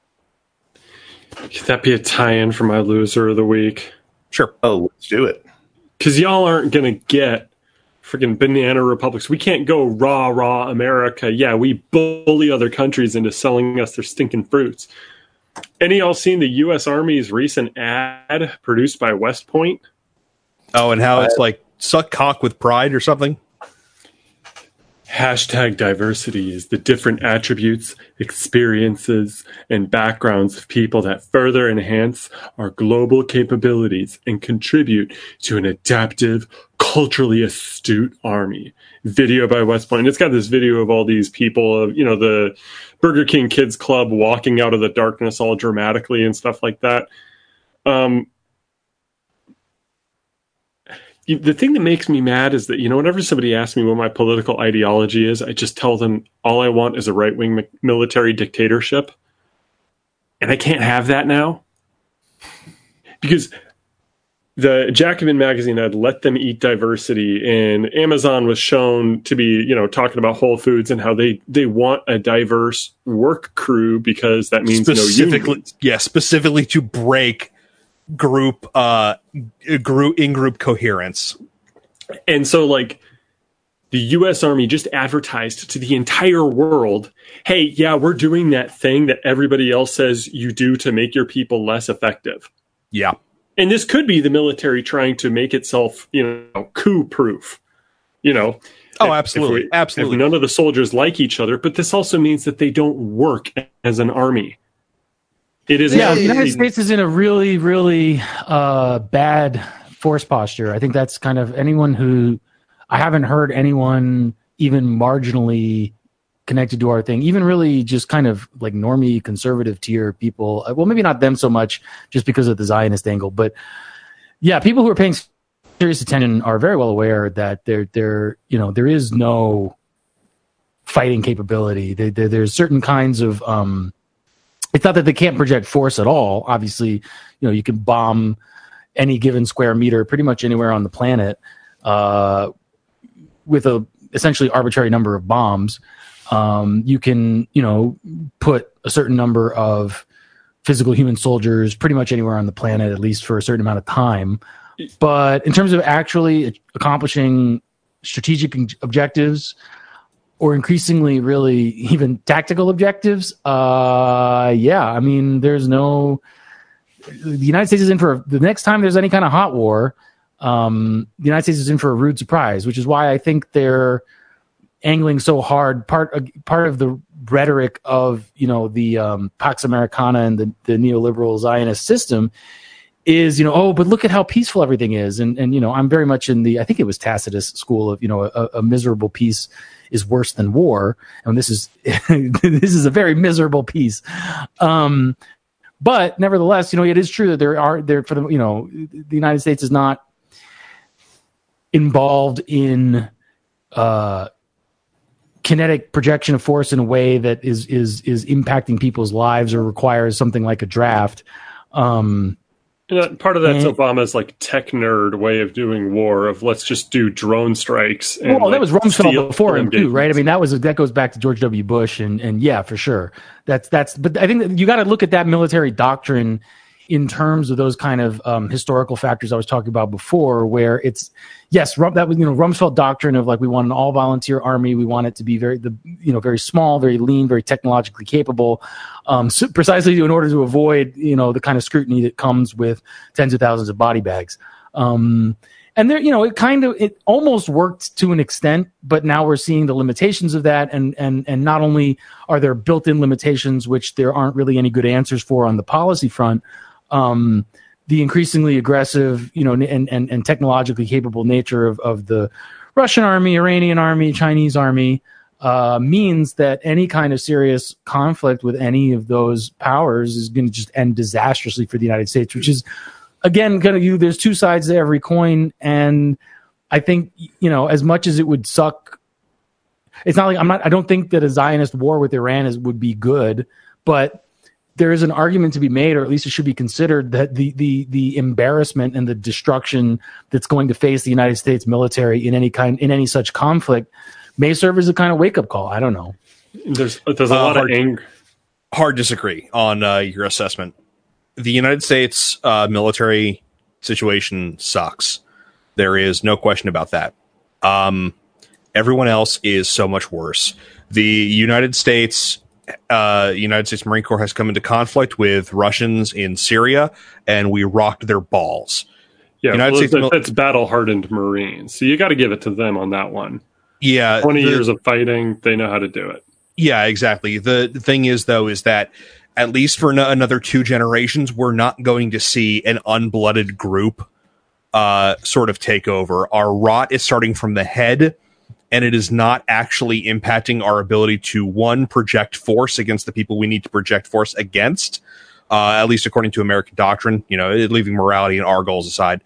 could that be a tie-in for my loser of the week?
Sure.
Oh, let's do it.
Because y'all aren't going to get freaking banana republics. We can't go rah America. Yeah, we bully other countries into selling us their stinking fruits. Any y'all seen the U.S. Army's recent ad produced by West Point?
Oh, and how it's like suck cock with pride or something?
#diversity is the different attributes, experiences, and backgrounds of people that further enhance our global capabilities and contribute to an adaptive, culturally astute army. Video by West Point. And it's got this video of all these people of, the Burger King Kids Club walking out of the darkness all dramatically and stuff like that. The thing that makes me mad is that, whenever somebody asks me what my political ideology is, I just tell them all I want is a right-wing military dictatorship. And I can't have that now. Because the Jacobin magazine had Let Them Eat Diversity, and Amazon was shown to be, talking about Whole Foods and how they want a diverse work crew because that means no unions.
Yeah, specifically to break group in-group coherence.
And so like the US Army just advertised to the entire world, hey, yeah, we're doing that thing that everybody else says you do to make your people less effective.
Yeah.
And this could be the military trying to make itself, coup proof.
Oh, absolutely. Absolutely.
If none of the soldiers like each other, but this also means that they don't work as an army. It is.
Yeah, the United States is in a really, really bad force posture. I think that's kind of I haven't heard anyone even marginally connected to our thing, even really just kind of like normie conservative tier people. Well, maybe not them so much just because of the Zionist angle, but yeah, people who are paying serious attention are very well aware that there is no fighting capability. There's certain kinds of, it's not that they can't project force at all. Obviously, you can bomb any given square meter pretty much anywhere on the planet with a essentially arbitrary number of bombs. You can, put a certain number of physical human soldiers pretty much anywhere on the planet, at least for a certain amount of time. But in terms of actually accomplishing strategic objectives, or increasingly really even tactical objectives, the United States is in for, the next time there's any kind of hot war, the United States is in for a rude surprise, which is why I think they're angling so hard. Part of the rhetoric of, the Pax Americana and the neoliberal Zionist system is, but look at how peaceful everything is. And I'm very much in I think it was Tacitus school of, a miserable peace is worse than war. And this is, this is a very miserable peace. But nevertheless, it is true that the United States is not, involved in kinetic projection of force in a way that is impacting people's lives or requires something like a draft.
Part of that's Obama's like tech nerd way of doing war of let's just do drone strikes. And,
that was Rumsfeld before him too, right? I mean, that goes back to George W. Bush and yeah, for sure. But I think that you got to look at that military doctrine in terms of those kind of historical factors I was talking about before, where it's that was Rumsfeld doctrine of like we want an all volunteer army, we want it to be very small, very lean, very technologically capable, precisely in order to avoid the kind of scrutiny that comes with tens of thousands of body bags. And there, it almost worked to an extent, but now we're seeing the limitations of that, and not only are there built-in limitations which there aren't really any good answers for on the policy front. The increasingly aggressive, and technologically capable nature of the Russian army, Iranian army, Chinese army means that any kind of serious conflict with any of those powers is going to just end disastrously for the United States, which is, again, there's two sides to every coin. And I think, as much as it would suck, it's not like I don't think that a Zionist war with Iran would be good, but there is an argument to be made, or at least it should be considered, that the embarrassment and the destruction that's going to face the United States military in any such conflict may serve as a kind of wake up call. I don't know.
There's a lot of anger.
Hard disagree on your assessment. The United States military situation sucks. There is no question about that. Everyone else is so much worse. The United States Marine Corps has come into conflict with Russians in Syria, and we rocked their balls.
Yeah, that's battle-hardened Marines, so you got to give it to them on that one.
Yeah,
20 years of fighting, they know how to do it.
Yeah, exactly. The thing is, though, is that at least for another 2 generations, we're not going to see an unblooded group sort of take over. Our rot is starting from the head, and it is not actually impacting our ability to, one, project force against the people we need to project force against, at least according to American doctrine, leaving morality and our goals aside.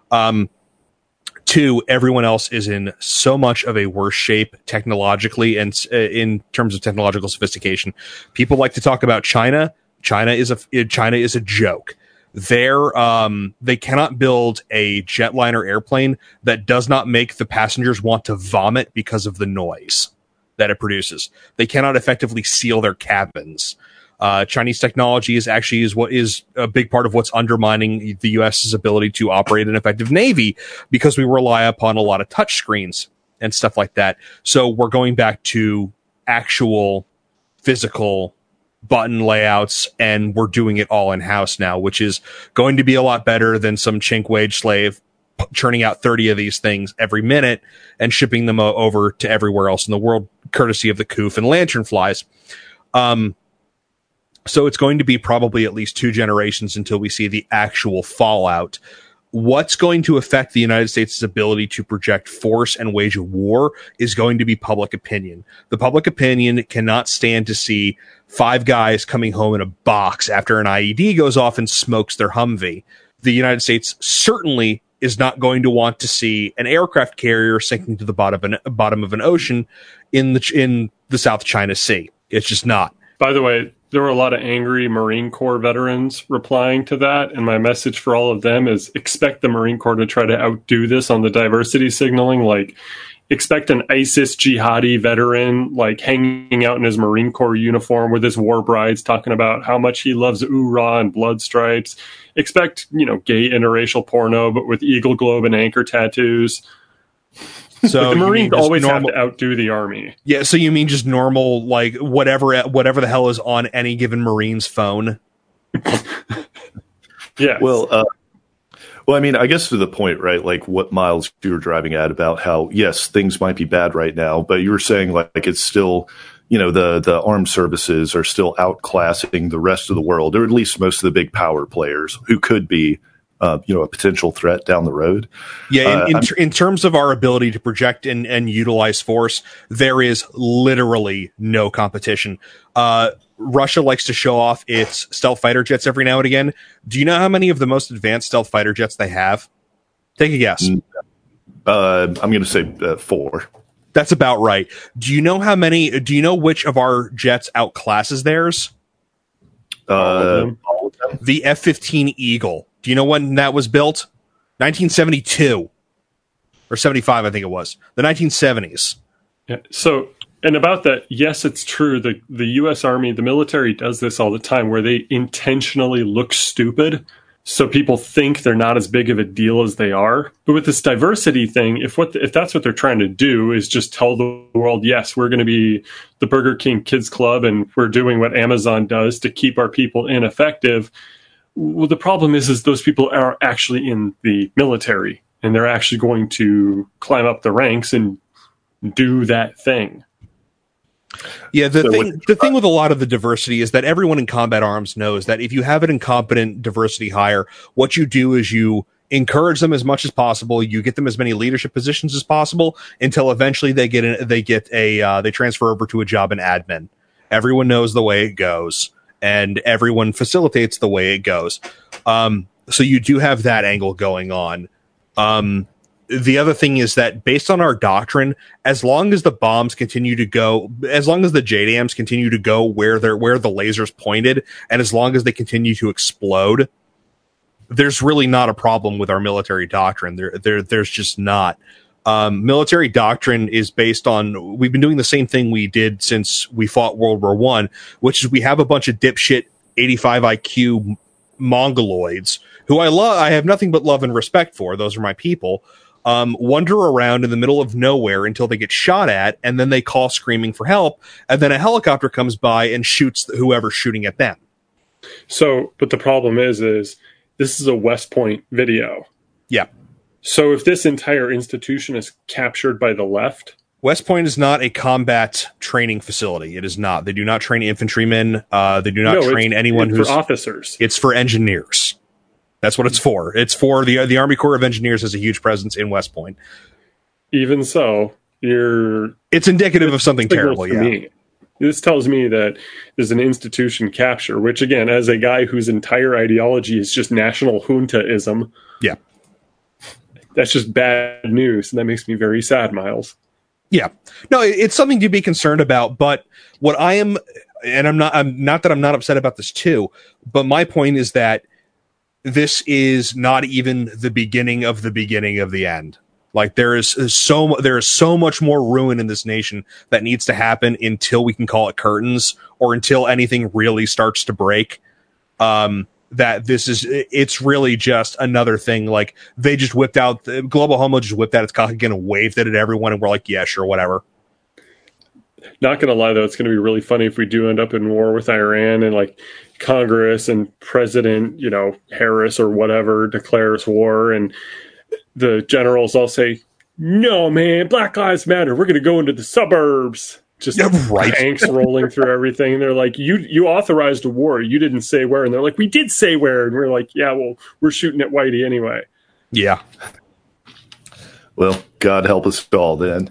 2, everyone else is in so much of a worse shape technologically and in terms of technological sophistication. People like to talk about China. China is a joke. They cannot build a jetliner airplane that does not make the passengers want to vomit because of the noise that it produces. They cannot effectively seal their cabins. Chinese technology is what is a big part of what's undermining the U.S.'s ability to operate an effective Navy, because we rely upon a lot of touch screens and stuff like that. So we're going back to actual physical button layouts, and we're doing it all in-house now, which is going to be a lot better than some chink wage slave churning out 30 of these things every minute and shipping them over to everywhere else in the world, courtesy of the Coof and Lanternflies. So it's going to be probably at least 2 generations until we see the actual fallout. What's going to affect the United States' ability to project force and wage a war is going to be public opinion. The public opinion cannot stand to see 5 guys coming home in a box after an IED goes off and smokes their Humvee. The United States certainly is not going to want to see an aircraft carrier sinking to the bottom of an ocean in the South China Sea. It's just not.
By the way, there were a lot of angry Marine Corps veterans replying to that, and my message for all of them is expect the Marine Corps to try to outdo this on the diversity signaling. Like, expect an ISIS jihadi veteran like hanging out in his Marine Corps uniform with his war brides talking about how much he loves Oorah and blood stripes. Expect, gay interracial porno, but with eagle globe and anchor tattoos. So the Marines always have to outdo the Army.
Yeah, so you mean just normal, like whatever the hell is on any given Marine's phone?
Yeah.
Well, I mean, I guess to the point, right? Like what Miles you were driving at about how, yes, things might be bad right now, but you were saying like it's still, the armed services are still outclassing the rest of the world, or at least most of the big power players who could be, a potential threat down the road.
Yeah, in terms of our ability to project and utilize force, there is literally no competition. Russia likes to show off its stealth fighter jets every now and again. Do you know how many of the most advanced stealth fighter jets they have? Take a guess.
I'm going to say 4.
That's about right. Do you know which of our jets outclasses theirs?
All of them?
The F-15 Eagle. Do you know when that was built? 1972. Or 75, I think it was. The 1970s.
Yeah. So, and about that, yes, it's true. The U.S. Army, the military does this all the time where they intentionally look stupid so people think they're not as big of a deal as they are. But with this diversity thing, if that's what they're trying to do is just tell the world, yes, we're going to be the Burger King Kids Club and we're doing what Amazon does to keep our people ineffective. Well, the problem is those people are actually in the military and they're actually going to climb up the ranks and do that thing.
Yeah, the thing with a lot of the diversity is that everyone in combat arms knows that if you have an incompetent diversity hire, what you do is you encourage them as much as possible. You get them as many leadership positions as possible until eventually they transfer over to a job in admin. Everyone knows the way it goes, and everyone facilitates the way it goes. So you do have that angle going on. The other thing is that based on our doctrine, as long as the bombs continue to go, as long as the JDAMs continue to go where the laser's pointed, and as long as they continue to explode, there's really not a problem with our military doctrine. There's just not. Military doctrine is based on, we've been doing the same thing we did since we fought World War I, which is we have a bunch of dipshit 85 IQ mongoloids who I have nothing but love and respect for. Those are my people. Wander around in the middle of nowhere until they get shot at, and then they call screaming for help, and then a helicopter comes by and shoots whoever's shooting at them.
So, but the problem is this is a West Point video.
Yeah.
So if this entire institution is captured by the left...
West Point is not a combat training facility. It is not. They do not train infantrymen. They do not train anyone who's...
for officers.
It's for engineers. That's what it's for. It's for the Army Corps of Engineers has a huge presence in West Point.
Even so,
it's indicative of something terrible. Yeah.
Me. This tells me that there's an institution capture, which again, as a guy whose entire ideology is just national juntaism,
yeah,
that's just bad news, and that makes me very sad, Miles.
Yeah, no, it's something to be concerned about. But what I am, and I'm not that I'm not upset about this too, but my point is that this is not even the beginning of the end. Like there is so much more ruin in this nation that needs to happen until we can call it curtains, or until anything really starts to break. That it's really just another thing. Like they just whipped out, Global Homo just whipped out its cock again and waved it at everyone, and we're like, yeah, sure, whatever.
Not gonna lie though, it's gonna be really funny if we do end up in war with Iran and like Congress and President, Harris or whatever declares war, and the generals all say, "No, man, Black Lives Matter. We're going to go into the suburbs." Just tanks rolling through everything. And they're like, "You authorized a war. You didn't say where." And they're like, "We did say where." And we're like, "Yeah, well, we're shooting at Whitey anyway."
Yeah.
Well, God help us all then.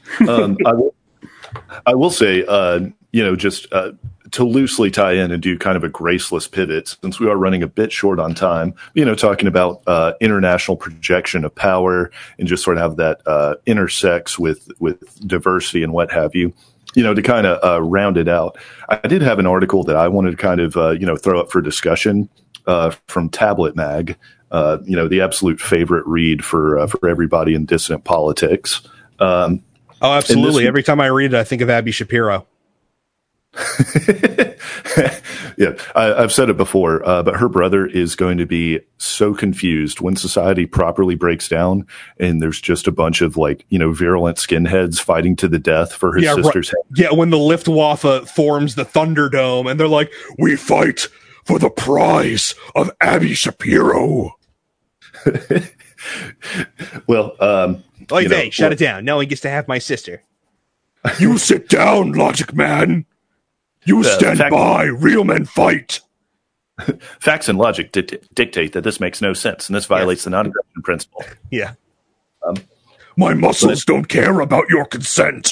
I will say, just to loosely tie in and do kind of a graceless pivot, since we are running a bit short on time, talking about international projection of power and just sort of have that intersects with diversity and what have you, to kind of round it out. I did have an article that I wanted to kind of, throw up for discussion from Tablet Mag, the absolute favorite read for everybody in dissident politics.
Oh, absolutely. Every time I read it, I think of Abby Shapiro.
Yeah, I've said it before, but her brother is going to be so confused when society properly breaks down and there's just a bunch of virulent skinheads fighting to the death for his sister's head.
Yeah, when the Luftwaffe forms the Thunderdome and they're like, "We fight for the prize of Abby Shapiro."
Well,
shut it down. No one gets to have my sister.
You sit down, Logic Man. You stand by. Real men fight.
Facts and logic dictate that this makes no sense, and this violates the non-aggression principle.
Yeah.
My muscles don't care about your consent.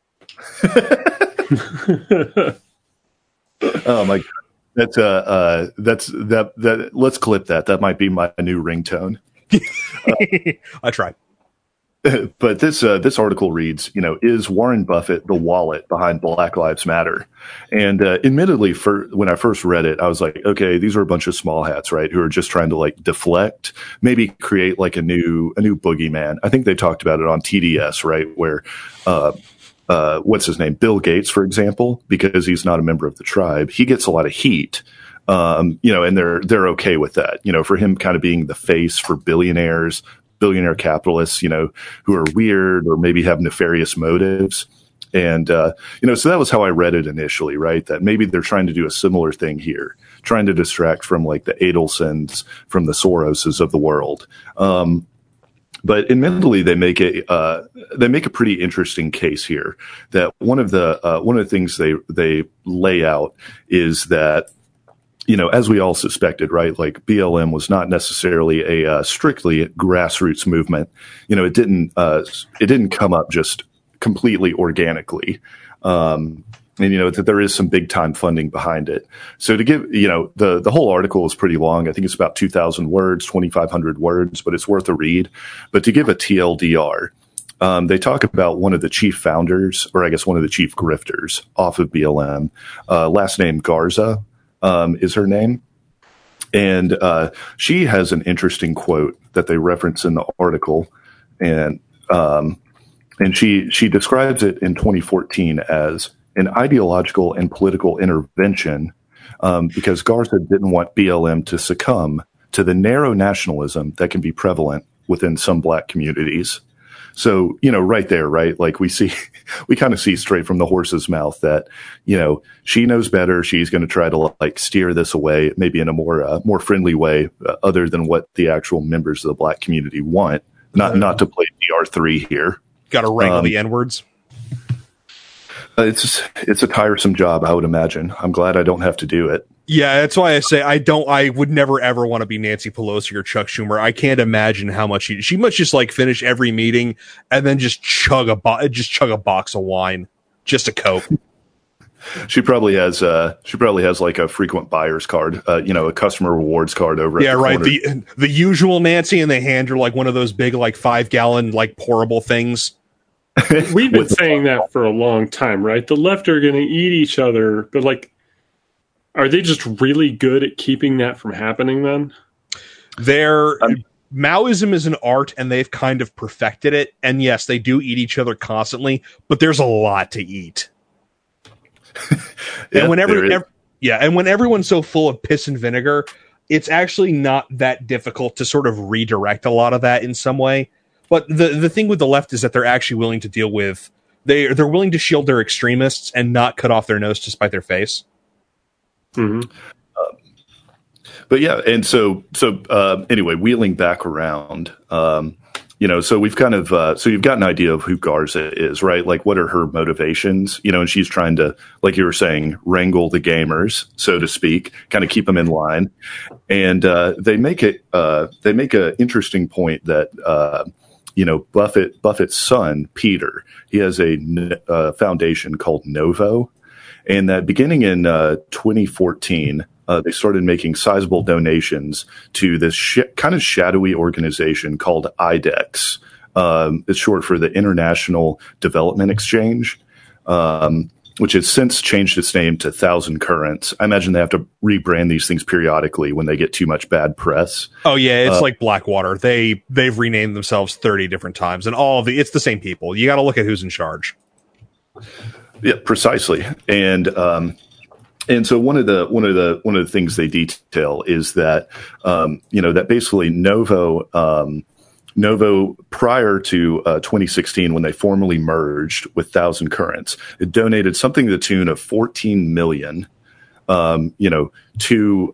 Oh my God. That's let's clip that. That might be my new ringtone.
I tried.
But this article reads, is Warren Buffett the wallet behind Black Lives Matter? And admittedly, when I first read it, I was like, okay, these are a bunch of small hats, right, who are just trying to like deflect, maybe create like a new boogeyman. I think they talked about it on TDS, right, where what's his name, Bill Gates, for example, because he's not a member of the tribe, he gets a lot of heat. And they're okay with that, for him kind of being the face for billionaire capitalists, who are weird or maybe have nefarious motives. And, so that was how I read it initially, right? That maybe they're trying to do a similar thing here, trying to distract from like the Adelsons, from the Soroses of the world. But admittedly, they make a pretty interesting case here. That one of the things they lay out is that, as we all suspected, right? Like BLM was not necessarily a strictly grassroots movement. It didn't come up just completely organically. That there is some big time funding behind it. So to give, the whole article is pretty long. I think it's about 2,000 words, 2,500 words, but it's worth a read. But to give a TLDR, they talk about one of the chief founders, or I guess one of the chief grifters off of BLM, last name Garza. Is her name. And she has an interesting quote that they reference in the article. And she describes it in 2014 as an ideological and political intervention because Garza didn't want BLM to succumb to the narrow nationalism that can be prevalent within some Black communities. So, right there, right? Like we kind of see straight from the horse's mouth that, she knows better. She's going to try to like steer this away, maybe in a more friendly way, other than what the actual members of the Black community want. Not to play DR3 here.
Got to wrangle the N-words.
It's a tiresome job, I would imagine. I'm glad I don't have to do it.
Yeah, that's why I say I would never ever want to be Nancy Pelosi or Chuck Schumer. I can't imagine how much she must just like finish every meeting and then just chug a box of wine just to cope.
She probably has like a frequent buyer's card, a customer rewards card over.
Yeah, right. The usual Nancy, and they hand her like one of those big like 5-gallon like pourable things.
We've been saying that for a long time, right? The left are going to eat each other, but like, are they just really good at keeping that from happening then?
Maoism is an art and they've kind of perfected it. And yes, they do eat each other constantly, but there's a lot to eat. And when everyone's so full of piss and vinegar, it's actually not that difficult to sort of redirect a lot of that in some way. But the thing with the left is that they're actually willing to deal with, they're willing to shield their extremists and not cut off their nose to spite their face.
Mm-hmm.
But yeah, and so anyway, wheeling back around, so we've kind of, so you've got an idea of who Garza is, right? Like, what are her motivations? And she's trying to, like you were saying, wrangle the gamers, so to speak, kind of keep them in line. And they make an interesting point that, Buffett's son, Peter, he has a foundation called Novo. And that beginning in 2014, they started making sizable donations to this kind of shadowy organization called IDEX. It's short for the International Development Exchange, which has since changed its name to Thousand Currents. I imagine they have to rebrand these things periodically when they get too much bad press.
Oh yeah, it's like Blackwater. They've renamed themselves 30 different times, and it's the same people. You got to look at who's in charge.
Yeah, precisely. And so one of the things they detail is that that basically Novo prior to 2016, when they formally merged with Thousand Currents, it donated something to the tune of $14 million to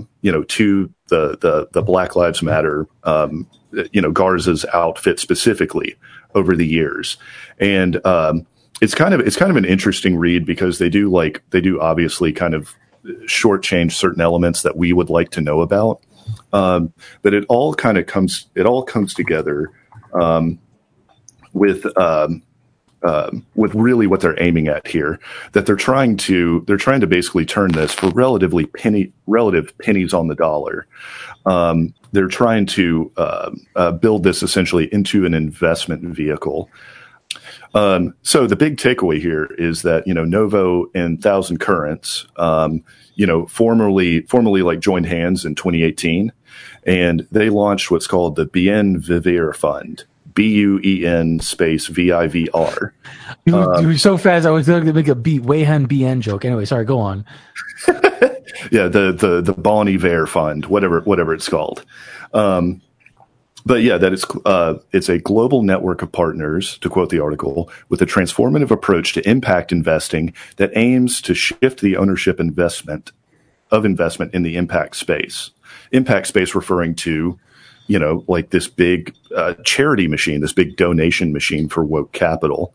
the Black Lives Matter Garza's outfit specifically over the years. And it's kind of an interesting read because they do obviously kind of shortchange certain elements that we would like to know about. But it all comes together with with really what they're aiming at here, that they're trying to basically turn this for relative pennies on the dollar. They're trying to build this essentially into an investment vehicle. So the big takeaway here is that, Novo and Thousand Currents, formerly like joined hands in 2018, and they launched what's called the Bien Vivir Fund. BUEN space VIVR.
You were so fast. I was going to make a Weihan BN joke. Anyway, sorry. Go on.
Yeah, the Bon Iver Fund, whatever it's called. But yeah, that it's a global network of partners, to quote the article, with a transformative approach to impact investing that aims to shift the ownership investment in the impact space. Impact space referring to, like this big charity machine, this big donation machine for woke capital.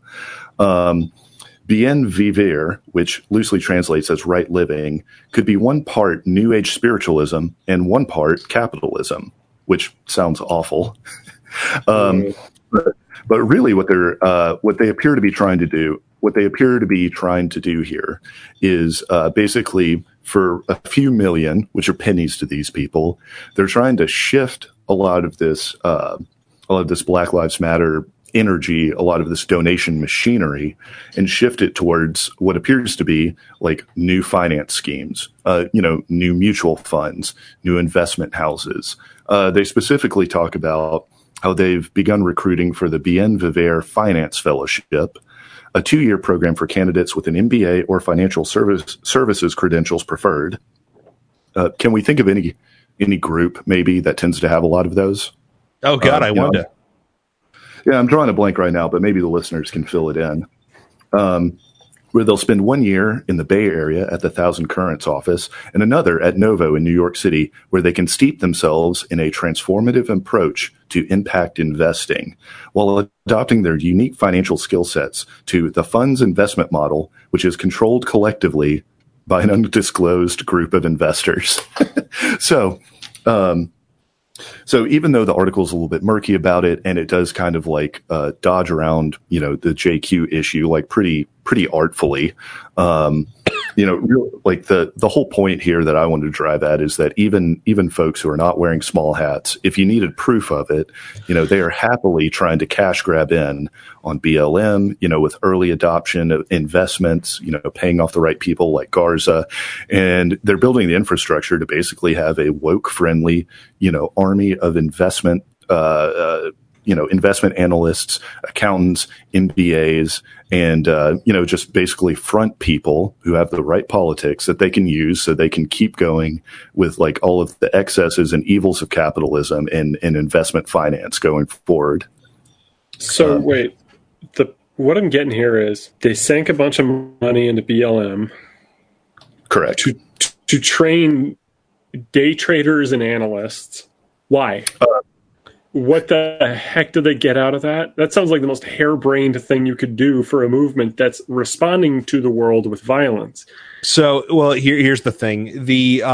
Bien Vivir, which loosely translates as right living, could be one part New Age spiritualism and one part capitalism, which sounds awful. But really what they appear to be trying to do here is basically for a few million, which are pennies to these people, they're trying to shift a lot of this Black Lives Matter energy, a lot of this donation machinery, and shift it towards what appears to be like new finance schemes, new mutual funds, new investment houses. They specifically talk about how they've begun recruiting for the Bien Vivir Finance Fellowship, a 2-year program for candidates with an MBA or financial services credentials preferred. Can we think of any group maybe that tends to have a lot of those?
Oh God, I wonder.
Yeah, I'm drawing a blank right now, but maybe the listeners can fill it in. Where they'll spend 1 year in the Bay Area at the Thousand Currents office and another at Novo in New York City, where they can steep themselves in a transformative approach to impact investing while adopting their unique financial skill sets to the fund's investment model, which is controlled collectively by an undisclosed group of investors. So even though the article's a little bit murky about it, and it does kind of like dodge around, the JQ issue like pretty artfully, like the whole point here that I wanted to drive at is that even folks who are not wearing small hats, if you needed proof of it, they are happily trying to cash grab in on BLM, with early adoption of investments, paying off the right people like Garza, and they're building the infrastructure to basically have a woke friendly, army of investment, investment analysts, accountants, MBAs, and, just basically front people who have the right politics that they can use so they can keep going with like all of the excesses and evils of capitalism and investment finance going forward.
So wait, what I'm getting here is they sank a bunch of money into BLM.
Correct.
To train day traders and analysts. Why? What the heck do they get out of that? That sounds like the most harebrained thing you could do for a movement that's responding to the world with violence.
So, well, here's the thing.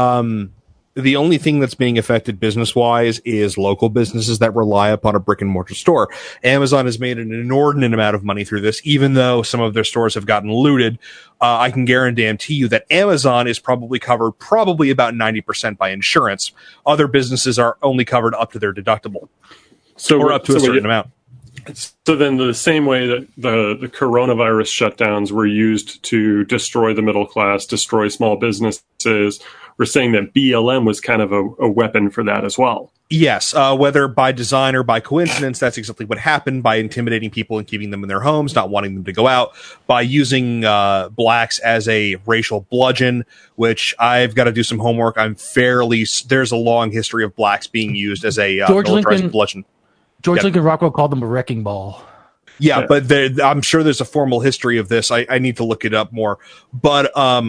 The only thing that's being affected business-wise is local businesses that rely upon a brick-and-mortar store. Amazon has made an inordinate amount of money through this, even though some of their stores have gotten looted. I can guarantee you that Amazon is probably covered about 90% by insurance. Other businesses are only covered up to their deductible, or up to a certain amount.
So then the same way that the coronavirus shutdowns were used to destroy the middle class, destroy small businesses, we're saying that BLM was kind of a weapon for that as well.
Yes, whether by design or by coincidence, that's exactly what happened by intimidating people and keeping them in their homes, not wanting them to go out, by using blacks as a racial bludgeon, which I've got to do some homework. There's a long history of blacks being used as a militarized bludgeon.
George Lincoln Rockwell called them a wrecking ball.
Yeah, but I'm sure there's a formal history of this. I need to look it up more. But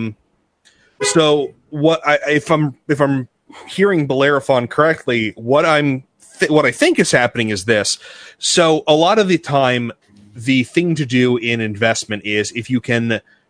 so if I'm hearing Bellerophon correctly, what I think is happening is this. So a lot of the time, the thing to do in investment is if you can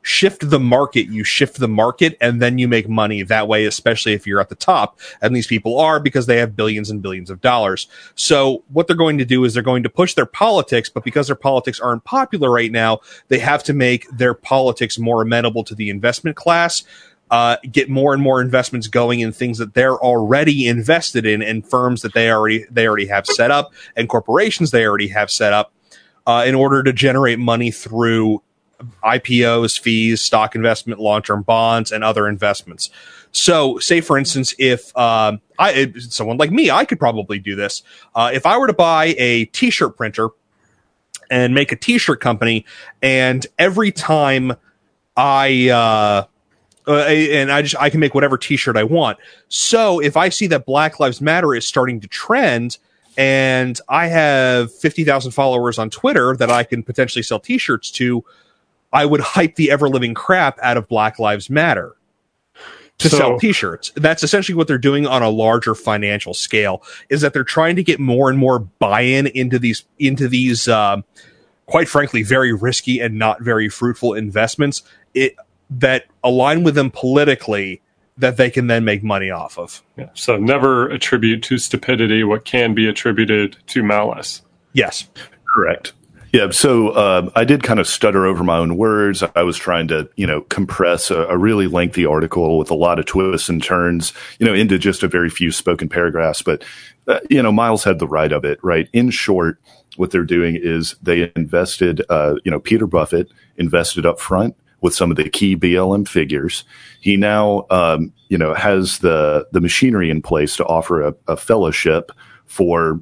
shift the market, and then you make money that way, especially if you're at the top. And these people are, because they have billions and billions of dollars. So what they're going to do is they're going to push their politics, but because their politics aren't popular right now, they have to make their politics more amenable to the investment class, get more and more investments going in things that they're already invested in, and firms that they already have set up, and corporations they already have set up, in order to generate money through IPOs, fees, stock investment, long-term bonds, and other investments. So, say for instance, if someone like me, I could probably do this. If I were to buy a T-shirt printer and make a T-shirt company, and every time I can make whatever T-shirt I want. So, if I see that Black Lives Matter is starting to trend, and I have 50,000 followers on Twitter that I can potentially sell T-shirts to, I would hype the ever-living crap out of Black Lives Matter to sell T-shirts. That's essentially what they're doing on a larger financial scale, is that they're trying to get more and more buy-in into these quite frankly, very risky and not very fruitful investments that align with them politically, that they can then make money off of.
Yeah, so never attribute to stupidity what can be attributed to malice.
Yes.
Correct. Yeah, so I did kind of stutter over my own words. I was trying to, compress a really lengthy article with a lot of twists and turns, into just a very few spoken paragraphs. But, Miles had the right of it, right? In short, what they're doing is they invested, Peter Buffett invested up front with some of the key BLM figures. He now, has the machinery in place to offer a fellowship for,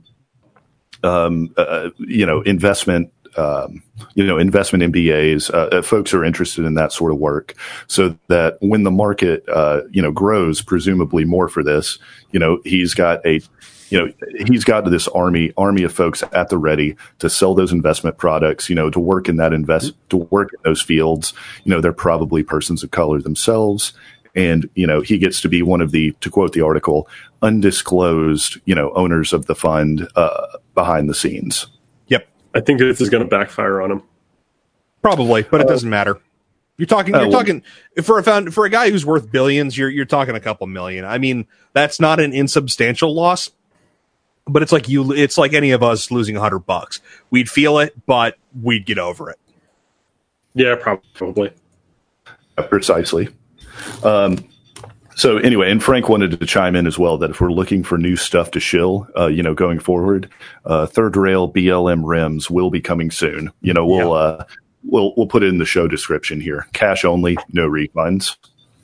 investment. Investment MBAs, folks are interested in that sort of work, so that when the market, grows, presumably more for this, he's got this army of folks at the ready to sell those investment products, to work in to work in those fields. They're probably persons of color themselves. And, he gets to be one of the, to quote the article, undisclosed, owners of the fund, behind the scenes.
I think this is going to backfire on him.
Probably, but it doesn't matter. You're talking for a guy who's worth billions. You're talking a couple million. I mean, that's not an insubstantial loss, but it's like any of us losing $100. We'd feel it, but we'd get over it.
Yeah, probably.
Precisely. So anyway, and Frank wanted to chime in as well that if we're looking for new stuff to shill, going forward, Third Rail BLM rims will be coming soon. We'll put it in the show description here. Cash only, no refunds.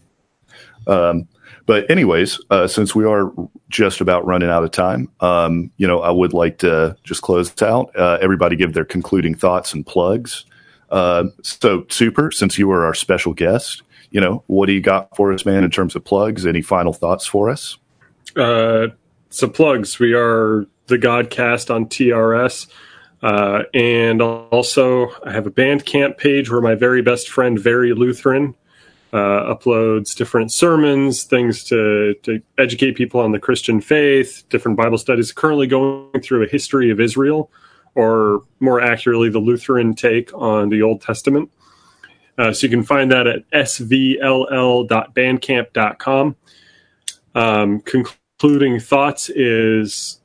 But anyways, since we are just about running out of time, I would like to just close this out. Everybody give their concluding thoughts and plugs. So Super, since you were our special guest, what do you got for us, man, in terms of plugs? Any final thoughts for us?
So plugs, we are the Godcast on TRS. And also I have a Bandcamp page where my very best friend, Very Lutheran, uploads different sermons, things to educate people on the Christian faith, different Bible studies, currently going through a history of Israel, or more accurately, the Lutheran take on the Old Testament. So you can find that at svll.bandcamp.com. Concluding thoughts is,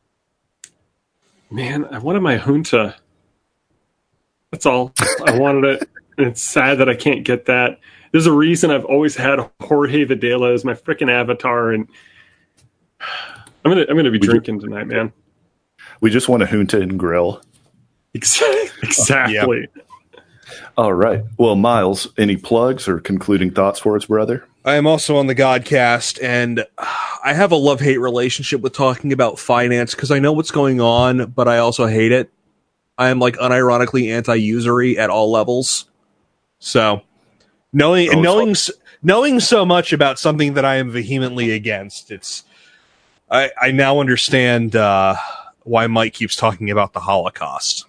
man, I wanted my junta. That's all. I wanted it. And it's sad that I can't get that. There's a reason I've always had Jorge Videla as my freaking avatar, and I'm gonna be drinking tonight, man.
We just want a junta and grill.
Exactly.
Yeah. All right. Well, Miles, any plugs or concluding thoughts for us, brother?
I am also on the Godcast, and I have a love-hate relationship with talking about finance because I know what's going on, but I also hate it. I am unironically anti-usury at all levels. So knowing so much about something that I am vehemently against, I now understand why Mike keeps talking about the Holocaust.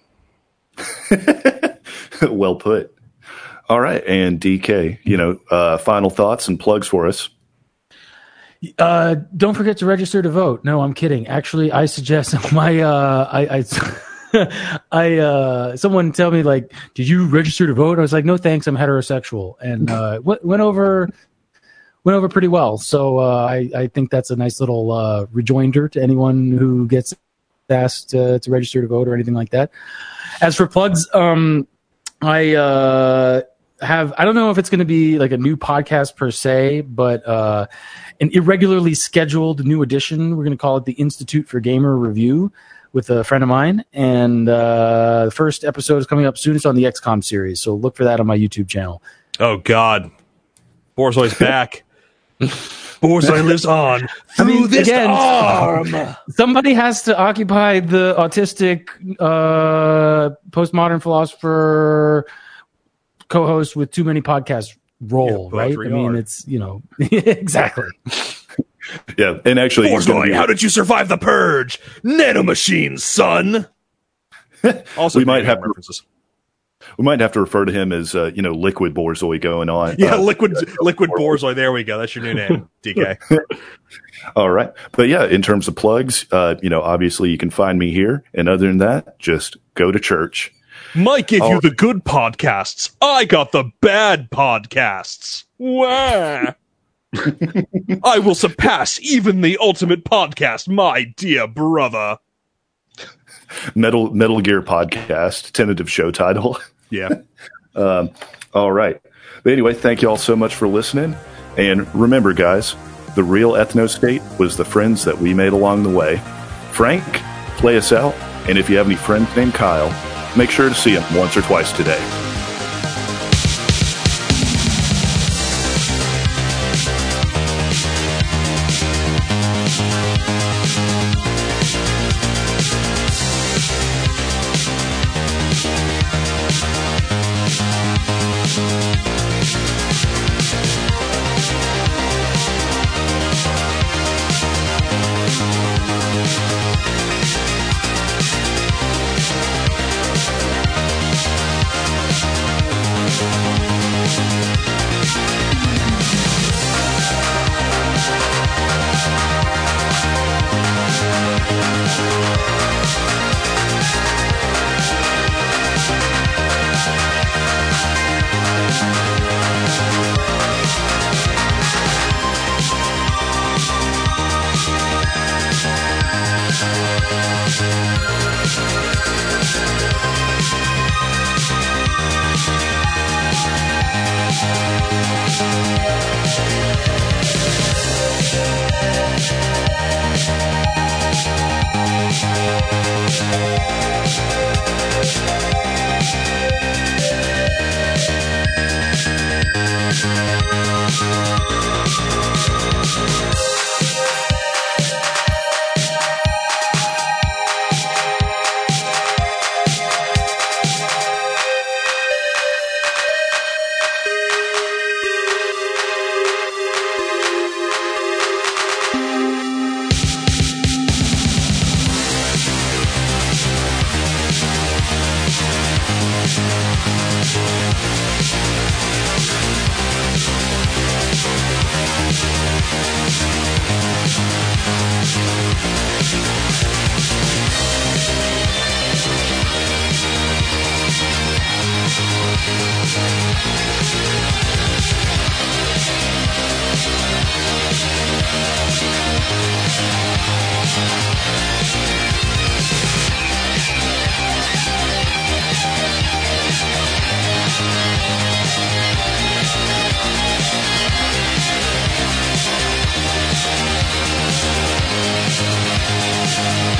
Well put. All right, and DK, final thoughts and plugs for us.
Don't forget to register to vote. No, I'm kidding. Actually, I suggest my Someone tell me like, did you register to vote? I was like, no, thanks, I'm heterosexual, and went over pretty well. So I think that's a nice little rejoinder to anyone who gets asked to register to vote or anything like that. As for plugs, I don't know if it's going to be like a new podcast per se, but an irregularly scheduled new edition. We're going to call it the Institute for Gamer Review with a friend of mine. And the first episode is coming up soon. It's on the XCOM series. So look for that on my YouTube channel.
Oh, God. Borzoi's back. Borzoi lives on through this arm.
Somebody has to occupy the autistic postmodern philosopher co-host with too many podcasts role, right? I mean, it's, exactly.
Yeah, and actually,
Borzoi, how did you survive the purge? Nanomachines, son.
Also,
we might have to refer to him as Liquid Borzoi going on.
Yeah, Liquid Borzoi. There we go. That's your new name, DK.
All right, but yeah, in terms of plugs, obviously you can find me here, and other than that, just go to church.
Mike gave you the good podcasts. I got the bad podcasts. Wah. I will surpass even the ultimate podcast, my dear brother.
Metal Gear Podcast, tentative show title.
Yeah.
All right. But anyway, thank you all so much for listening. And remember, guys, the real ethnostate was the friends that we made along the way. Frank, play us out. And if you have any friends named Kyle, make sure to see him once or twice today.
Yeah.